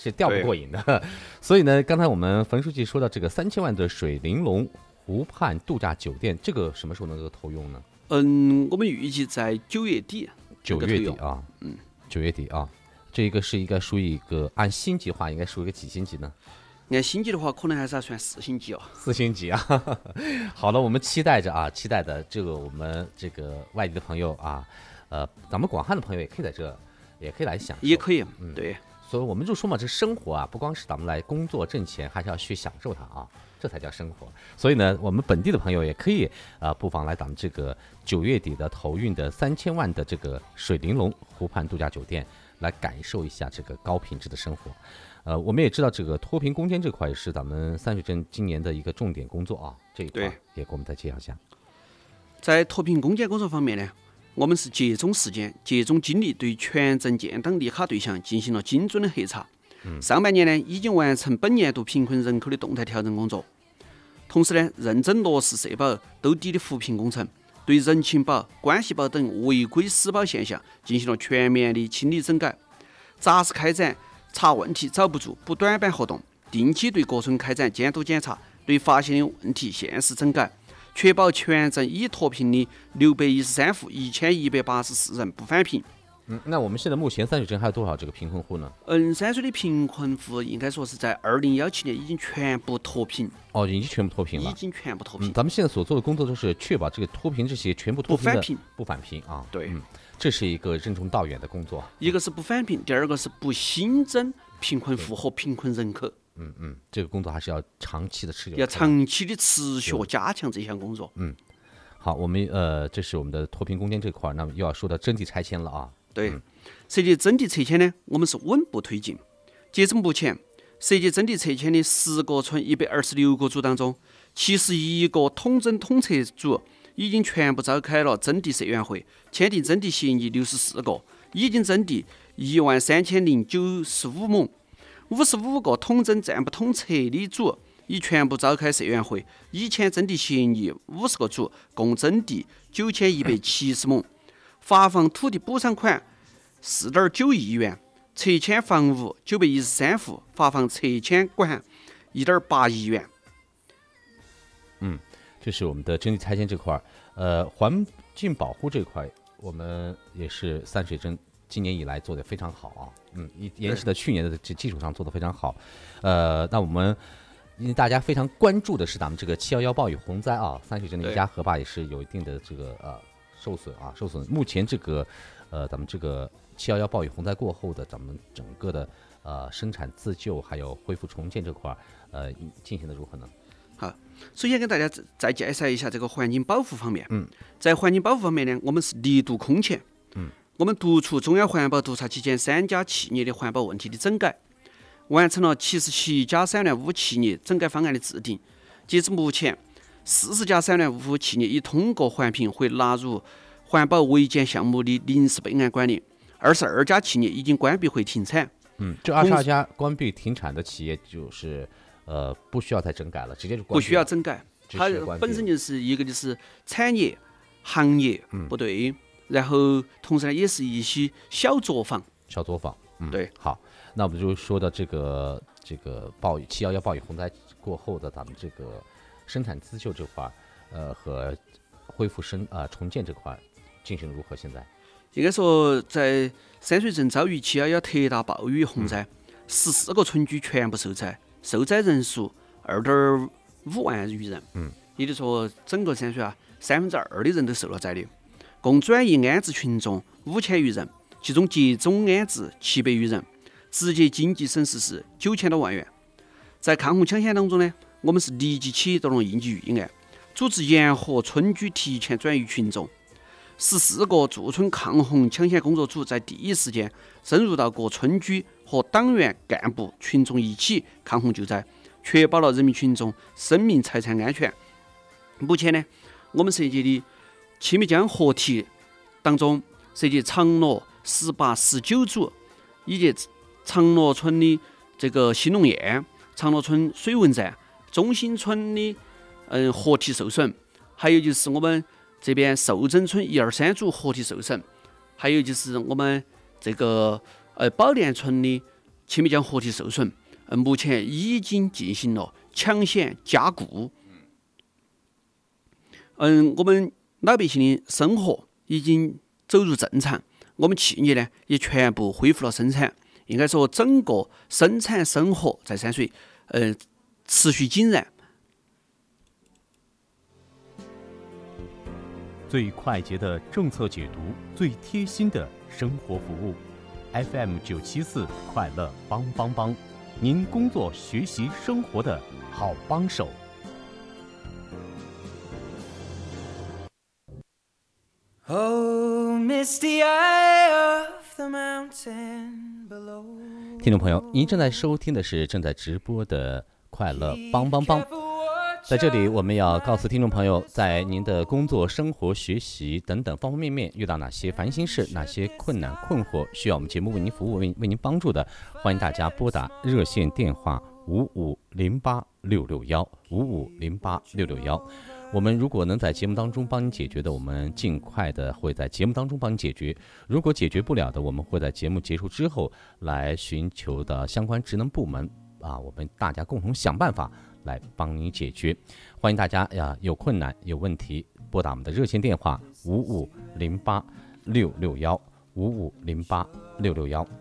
O: 是钓不过瘾的。所以呢，刚才我们冯书记说到这个三千万的水玲珑湖畔度假酒店，这个什么时候能够投用呢？
P: 嗯，我们预计在九月底。
O: 九月底啊，嗯，九月底啊，这个是应该属于一个按星级的话，应该属于一个几星级呢？
P: 按星级的话，可能还是要算四星级哦。
O: 四星级啊，好了，我们期待着啊，期待的这个我们这个外地的朋友啊，呃，咱们广汉的朋友也可以在这，也可以来享受，
P: 也可以，
O: 嗯，
P: 对。
O: 所以我们就说嘛，这生活啊，不光是咱们来工作挣钱，还是要去享受它啊，这才叫生活。所以呢，我们本地的朋友也可以啊、呃，不妨来咱们这个九月底的投运的三千万的这个水玲珑湖畔度假酒店，来感受一下这个高品质的生活。呃，我们也知道这个脱贫攻坚这块也是咱们三水镇今年的一个重点工作啊，这一块也给我们再介绍一下。
P: 在脱贫攻坚工作方面呢，我们是集中时间、集中精力，对全镇建档立卡对象进行了精准的核查。嗯、上半年呢，已经完成本年度贫困人口的动态调整工作，同时呢，认真落实社保兜底的扶贫工程，对人情保、关系保等违规施保现象进行了全面的清理整改，扎实开展查问题找不住不短板活动，定期对各村开展监督检查，对发现的问题限时整改，确保全镇已脱贫的六百一十三户一千一百八十四人不返贫。
O: 嗯，那我们现在目前三水镇还有多少这个贫困户呢？
P: 嗯，三水的贫困户应该说是在二零一七年已经全部脱贫。
O: 哦，已经全部脱贫了。
P: 已经全部脱贫、
O: 嗯。咱们现在所做的工作就是确保这个脱贫这些全部脱贫的
P: 不返贫，
O: 不返贫啊。
P: 对、
O: 嗯，这是一个任重道远的工作。
P: 一个是不返贫，第二个是不新增贫困户和贫困人口。
O: 嗯嗯，这个工作还是要长期的持久，
P: 要长期的持续加强这项工作。
O: 嗯，好，我们呃，这是我们的脱贫攻坚这块，那么又要说到征地拆迁了啊。
P: 对，
O: 嗯、
P: 涉及征地拆迁呢，我们是稳步推进。截至目前，涉及征地拆迁的十个村一百二十六个组当中，七十一个统征统测组已经全部召开了征地社员会，签订征地协议六十四个，已经征地一万三千零九十五亩。五十五个统征暂不统测的组已全部召开社员会，已签征地协议五十个组，共征地九千一百七十亩。发放土地补偿款四点九亿元，拆迁房屋九百一十三户，发放拆迁款一点八亿元。
O: 嗯，这是我们的征地拆迁这块，呃，环境保护这块，我们也是三水镇今年以来做得非常好啊。嗯，延续的去年的这基础上做得非常好。呃，那我们因为大家非常关注的是咱们这个七幺幺暴雨洪灾啊，三水镇的一家河坝也是有一定的这个呃。受损啊，受损。目前这个，呃，咱们这个七幺幺暴雨洪灾过后的，咱们整个的呃生产自救还有恢复重建这块，呃，进行的如何呢？
P: 好，首先跟大家再介绍一下这个环境保护方面。
O: 嗯，
P: 在环境保护方面呢，我们是力度空前。
O: 嗯，
P: 我们督促中央环保督察期间三家企业的环保问题的整改，完成了七十七家散乱污企业整改方案的制定。截至目前，四十家散乱污企业已通过环评或纳入环保违建项目的临时备案管理，二十二家企业已经关闭或停产。
O: 嗯，这二十二家关闭停产的企业就是呃不需要再整改了，直接就关闭了。
P: 不需要整改，它本身就是一个就是产业行业不对，嗯、然后同时呢也是一些小作坊。
O: 小作坊，嗯，
P: 对。
O: 好，那我们就说到这个这个暴雨七幺幺暴雨洪灾过后的咱们这个生产自救这块，呃和恢复生啊、呃、重建这块进行如何？现在
P: 应该说，在三水镇遭遇七幺幺特大暴雨洪灾，十四、嗯、个村居全部受灾，受灾人数二点五万余人。
O: 嗯，
P: 也就是说，整个三水啊，三分之二的人都受了灾的，共转移安置群众五千余人，其中集中安置七百余人，直接经济损失是九千多万元。在抗洪抢险当中呢，我们是立即启动了应急预案，组织沿河村居提前转移群众。十四个驻村抗洪抢险工作组在第一时间深入到各村居和党员干部群众一起抗洪救灾，确保了人民群众生命财产安全。目前呢，我们涉及的七米江河堤当中，涉及长乐十八、十九组，以及长乐村的这个新农堰、长乐村水文站、中心村的嗯河堤受损，还有就是我们这边寿镇村一二三组河堤受损，还有就是我们这个呃宝莲村的前面将活体受损，呃，目前已经进行了抢险加固。嗯，我们老百姓的生活已经走入正常，我们企业呢也全部恢复了生产。应该说，整个生产生活在山水，呃，持续井然。
O: 最快捷的政策解读，最贴心的生活服务 ，F M 九七四快乐帮帮帮，您工作、学习、生活的好帮手。
A: Oh, misty eye of the mountain below。
O: 听众朋友，您正在收听的是正在直播的快乐帮帮帮。在这里，我们要告诉听众朋友，在您的工作、生活、学习等等方方面面遇到哪些烦心事、哪些困难困惑，需要我们节目为您服务、为为您帮助的，欢迎大家拨打热线电话五五零八六六幺五五零八六六幺。我们如果能在节目当中帮您解决的，我们尽快的会在节目当中帮您解决；如果解决不了的，我们会在节目结束之后来寻求的相关职能部门啊，我们大家共同想办法来帮您解决。欢迎大家呀，有困难有问题拨打我们的热线电话五五零八六六幺五五零八六六幺。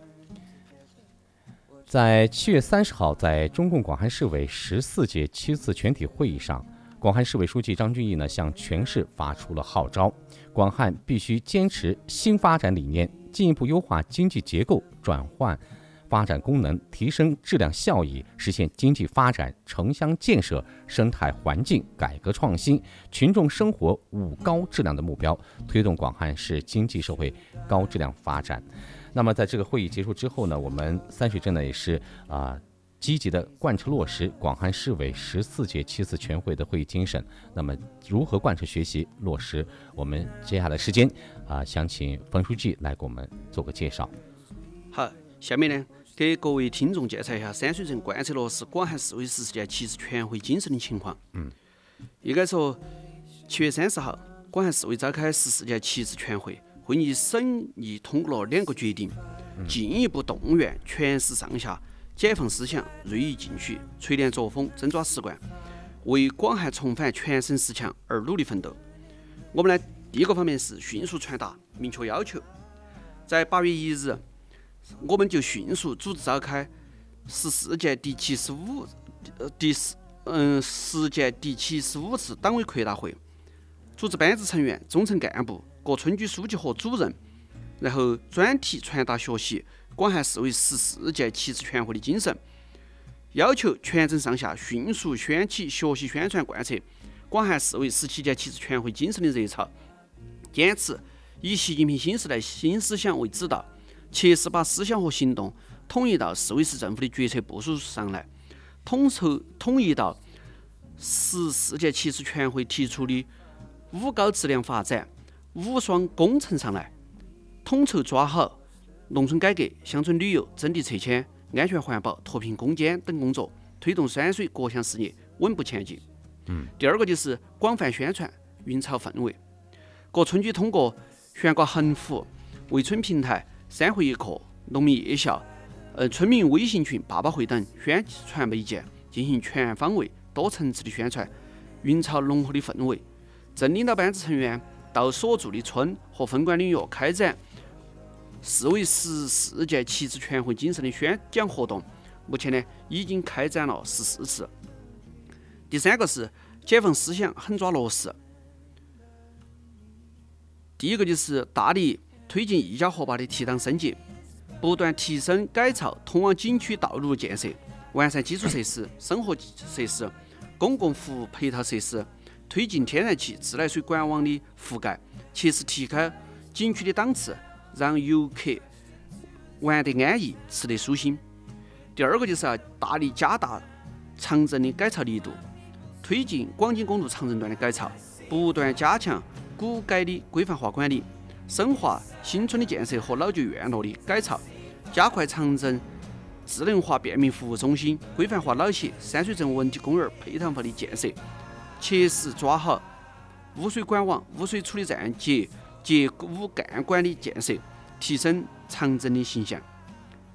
O: 在七月三十号，在中共广汉市委十四届七次全体会议上，广汉市委书记张俊义呢向全市发出了号召：广汉必须坚持新发展理念，进一步优化经济结构，转换发展功能，提升质量效益，实现经济发展、城乡建设、生态环境改革创新、群众生活五高质量的目标，推动广汉市经济社会高质量发展。那么在这个会议结束之后呢，我们三水镇呢也是啊、呃、积极的贯彻落实广汉市委十四届七次全会的会议精神。那么如何贯彻学习落实？我们接下来时间啊、呃，想请冯书记来给我们做个介绍。
P: 好，下面呢给各位听众介绍一下三水镇贯彻落实广汉市委十四届七次全会精神的情况。
O: 嗯，
P: 应该说，七月三十号，广汉市委召开十四届七次全会，会议审议通过了两个决定，进一步动员全市上下解放思想、锐意进取、锤炼作风、真抓实干，为广汉重返全省十强而努力奋斗。我们呢，第一个方面是迅速传达明确要求，在八月一日，我们就迅速组织召开十四届第七十五呃第十嗯十届第七十五次党委扩大会，组织班子成员、中层干部、各村局书记和主任，然后专题传达学习广汉市委十四届七次全会的精神，要求全镇上下迅速掀起学习宣传贯彻广汉市委十七届七次全会精神的热潮，坚持以习近平新时代新思想为指导，切实把思想和行动统一到市委市政府的决策部署上来，统筹统一到十四届七次全会提出的五高质量发展、五双工程上来，统筹抓好农村改革、乡村旅游、征地拆迁、安全环保、脱贫攻坚等工作，推动山水各项事业稳步前进。
O: 嗯，
P: 第二个就是广泛宣传，运筹氛围。各村局通过悬挂横幅、围村平台、三会一课、农民夜校、呃村民微信群、爸爸会等宣传媒介，进行全方位、多层次的宣传，运筹浓厚的氛围。镇领导班子成员到所住的村和分管领域开展市委十四届七次全会精神的宣讲活动，目前呢已经开展了十四次。第三个是解放思想狠抓落实。第一个就是大力推进一家河坝的提档升级，不断提升改造通往景区道路建设，完善基础设施、生活设施、公共服务配套设施，推进天然气、自来水管网的覆盖，切实提高景区的档次，让游客玩得安逸、吃得舒心。第二个就是要大力加大长镇的改造力度，推进广京公路长镇段的改造，不断加强古改的规范化管理，深化新村的建设和老旧院落的改造，加快长镇智能化便民服务中心、规范化老协、山水镇文体公园配套房的建设，切实抓好污水管网、污水处理站及节污干管的建设，提升长镇的形象。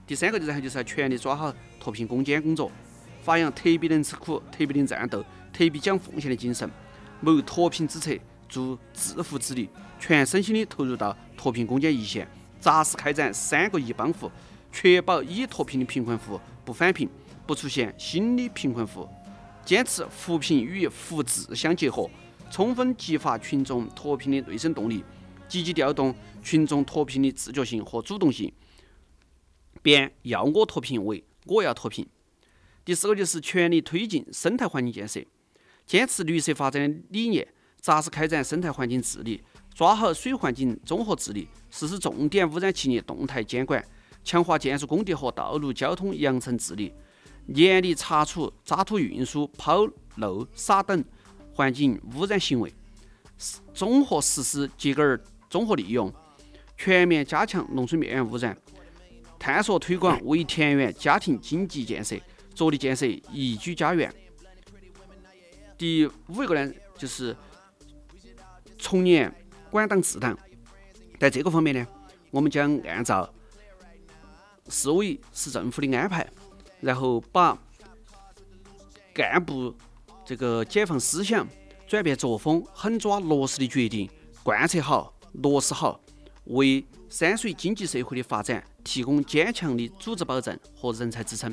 P: 第三个然后就是要全力抓好脱贫攻坚工作，发扬特别能吃苦、特别能战斗、特别讲奉献的精神，谋脱贫之策，助致富之力，全身心地投入到脱贫攻坚一线，扎实开展三个一帮扶，确保已脱贫的贫困户不返贫，不出现新的贫困户，坚持扶贫与扶志相结合，充分激发群众脱贫的内生动力，积极调动群众脱贫的自觉性和主动性，变要我脱贫为我要脱贫。第四个就是全力推进生态环境建设，坚持绿色发展的理念，扎实开展生态环境治理，抓好水环境综合治理，实施重点污染企业动态监管，强化建筑工地和道路交通扬尘治理，严厉查处渣土运输、抛漏撒等环境污染行为，综合实施秸秆综合利用，全面加强农村面源污染，探索推广微田园家庭经济建设，着力建设宜居家园。第五一个呢，就是从严管党治党。在这个方面呢，我们将按照市委市政府的安排，然后把干部这个解放思想、转变作风、狠抓落实的决定贯彻好、落实好，为山水经济社会的发展提供坚强的组织保障和人才支撑。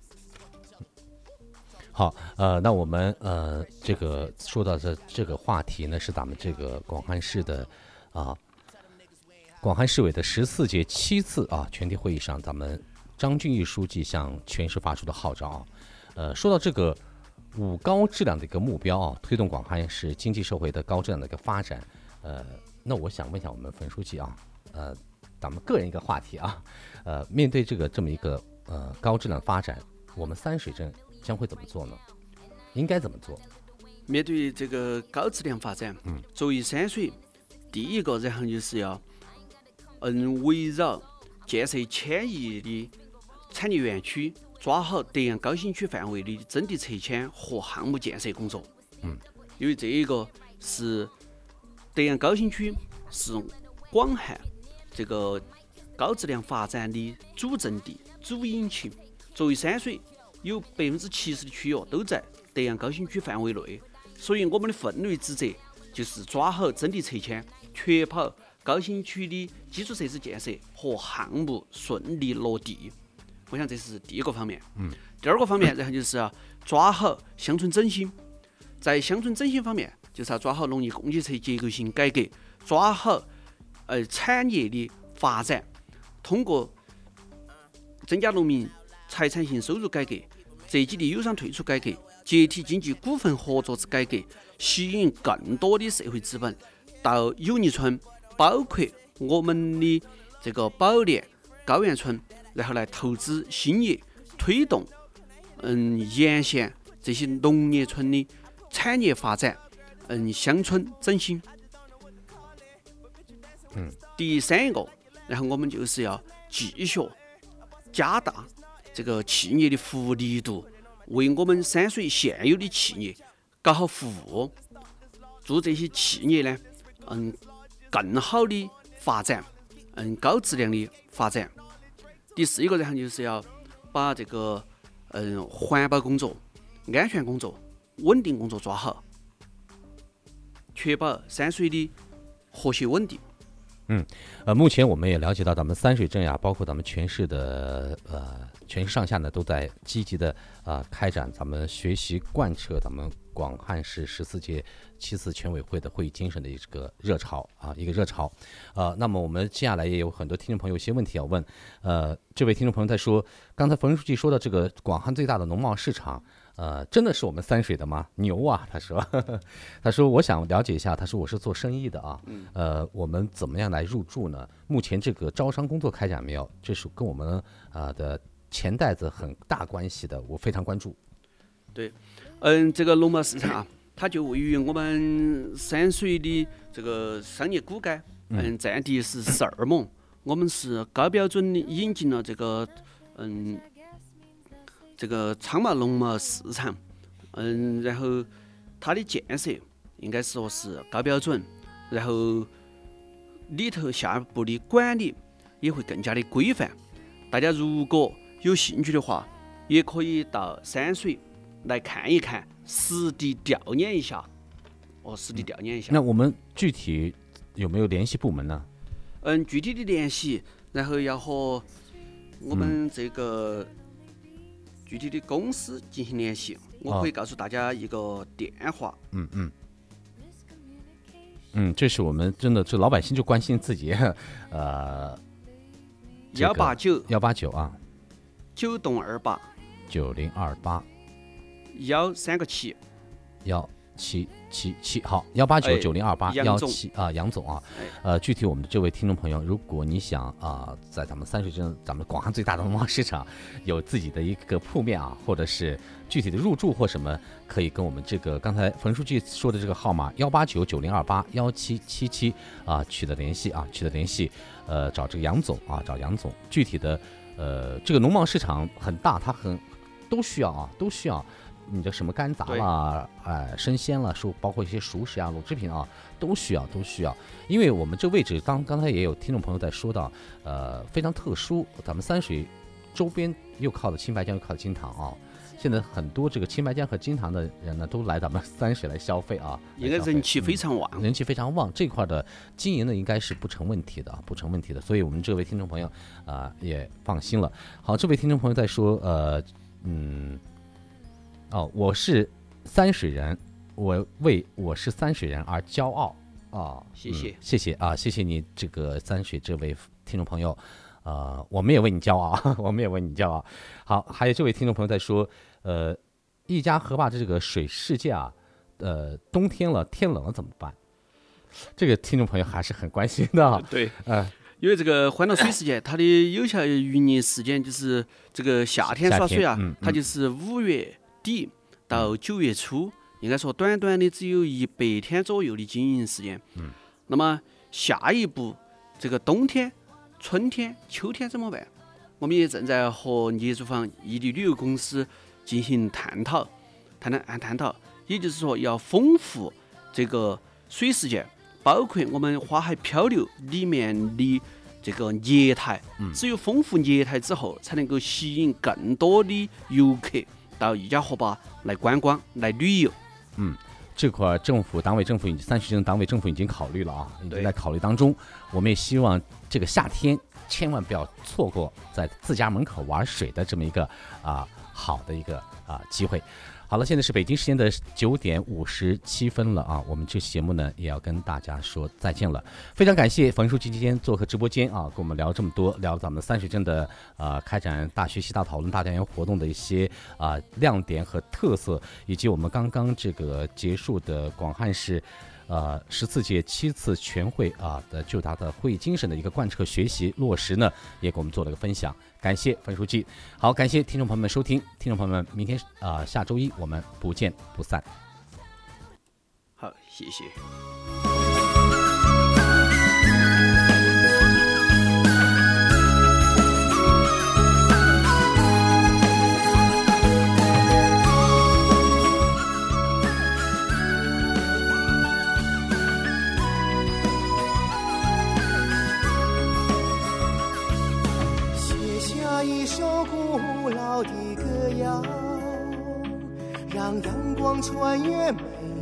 O: 好，呃，那我们呃，这个说到这这个话题呢，是咱们这个广汉市的啊，广汉市委的十四届七次啊全体会议上，咱们张俊义书记向全市发出的号召啊，呃，说到这个五高质量的一个目标啊，推动广汉市经济社会的高质量的一个发展，呃，那我想问一下我们冯书记啊，呃，咱们个人一个话题啊，呃，面对这个这么一个呃高质量发展，我们三水镇将会怎么做呢？应该怎么做？
P: 面对这个高质量发展，嗯，作为山水，第一个，然后就是要，嗯，围绕建设千亿的产业园区，抓好德阳高新区范围的征地拆迁和项目建设工作。
O: 嗯，
P: 因为这一个是德阳高新区是广汉这个高质量发展的主阵地、主引擎。作为山水，有百分之七十的区域都在德阳高新区范围内，所以我们的分内职责就是抓好征地拆迁，确保高新区的基础设施建设和项目顺利落地。我想这是第一个方面。
O: 嗯。
P: 第二个方面，然后就是要抓好乡村振兴。在乡村振兴方面，就是要抓好农业供给侧结构性改革，抓好呃产业的发展，通过增加农民财产性收入改革、择基地有偿退出改革、集体经济股份合作制改革，吸引更多的社会资本到友谊村，包括我们的这个宝莲高原村，然后来投资兴业，推动嗯沿线这些农业村的产业发展，嗯乡村振兴。
O: 嗯，
P: 第三一个，然后我们就是要继续加大这个企业的服务力度，为我们山水现有的企业搞好服务，祝这些企业呢，嗯，更好的发展，嗯，高质量的发展。第四一个，然后就是要把这个嗯环保工作、安全工作、稳定工作抓好，确保山水的和谐稳定。
O: 嗯，呃，目前我们也了解到，咱们三水镇呀，包括咱们全市的呃全市上下呢，都在积极的啊、呃、开展咱们学习贯彻咱们广汉市十四届七次全委会的会议精神的一个热潮啊，一个热潮。呃，那么我们接下来也有很多听众朋友有些问题要问。呃，这位听众朋友在说，刚才冯书记说的这个广汉最大的农贸市场。呃，真的是我们三水的吗？牛啊！他说，呵呵他说我想了解一下。他说我是做生意的啊，呃，我们怎么样来入驻呢？目前这个招商工作开展没有？这是跟我们啊、呃、的钱袋子很大关系的，我非常关注。
P: 对，嗯，这个农贸市场啊，它就位于我们山水的这个商业骨干，嗯，占地是十二亩。我们是高标准的引进了这个，嗯。这个仓贸农贸市场，嗯，然后它的建设应该说是高标准，然后里头下部的管理也会更加的规范， 大家如果有兴趣的话，也可以到三水来看一看，实地调研一下。哦，实地调研一下。
O: 那我们具体有没有联系部门呢？
P: 嗯，具体的联系，然后要和我们这个具体的公司进行联系。我可以告诉大家一个电话。
O: 嗯嗯。嗯，这是我们真的，这老百姓就关心自己，呃，
P: 幺八九
O: 幺八九啊，
P: 九栋二八
O: 九零二八
P: 幺三个七
O: 幺七七七，好，幺八九九零二八幺七啊，杨总啊，呃，具体我们的这位听众朋友，如果你想啊、呃，在咱们三水镇，咱们广汉最大的农贸市场有自己的一个铺面啊，或者是具体的入驻或什么，可以跟我们这个刚才冯书记说的这个号码幺八九九零二八幺七七七啊取得联系啊，取得联系，呃，找这个杨总啊，找杨总，具体的呃，这个农贸市场很大，它很都需要啊，都需要。你的什么干杂啦，哎，生鲜了，熟包括一些熟食啊、乳制品啊，都需要，都需要。因为我们这位置，刚刚才也有听众朋友在说到，呃，非常特殊。咱们三水周边又靠的青白江，又靠的金堂啊。现在很多这个青白江和金堂的人呢，都来咱们三水来消费啊，
P: 应该人气非常旺、
O: 嗯，人气非常旺。这块的经营呢，应该是不成问题的，不成问题的。所以我们这位听众朋友啊、呃，也放心了。好，这位听众朋友在说，呃，嗯。哦，我是三水人，我为我是三水人而骄傲啊！
P: 谢谢、
O: 嗯，谢谢啊，谢谢你这个三水这位听众朋友，呃，我们也为你骄傲，我们也为你骄傲。好，还有这位听众朋友在说，呃，一家河坝这个水世界啊，呃，冬天了，天冷了怎么办？这个听众朋友还是很关心的。
P: 对，
O: 呃。
P: 因为这个欢乐水世界，它的有效营业时间就是这个夏天耍水啊，
O: 嗯嗯、
P: 它就是五月底到九月初，应该说短短的只有一百天左右的经营时间。
O: 嗯，
P: 那么下一步这个冬天、春天、秋天怎么办？我们也正在和业主方、异地旅游公司进行探讨，探探探讨，也就是说要丰富这个水世界。包括我们花海漂流里面的这个业态，
O: 嗯、
P: 只有丰富业态之后，才能够吸引更多的游客到一家河坝来观光、来旅游。
O: 嗯，这块政府单位、政府已经三水镇单位政府已经考虑了啊，已经在考虑当中。我们也希望这个夏天千万不要错过在自家门口玩水的这么一个啊好的一个啊机会。好了，现在是北京时间的九点五十七分了啊！我们这期节目呢也要跟大家说再见了。非常感谢冯书记今天做客直播间啊，跟我们聊这么多，聊咱们三水镇的啊开展大学习、大讨论、大调研活动的一些啊亮点和特色，以及我们刚刚这个结束的广汉市呃十四届七次全会啊的就它的会议精神的一个贯彻学习落实呢，也给我们做了个分享。感谢冯书记，好，感谢听众朋友们收听，听众朋友们，明天啊、呃、下周一我们不见不散。
P: 好，谢谢。
A: 一首古老的歌谣，让阳光穿越每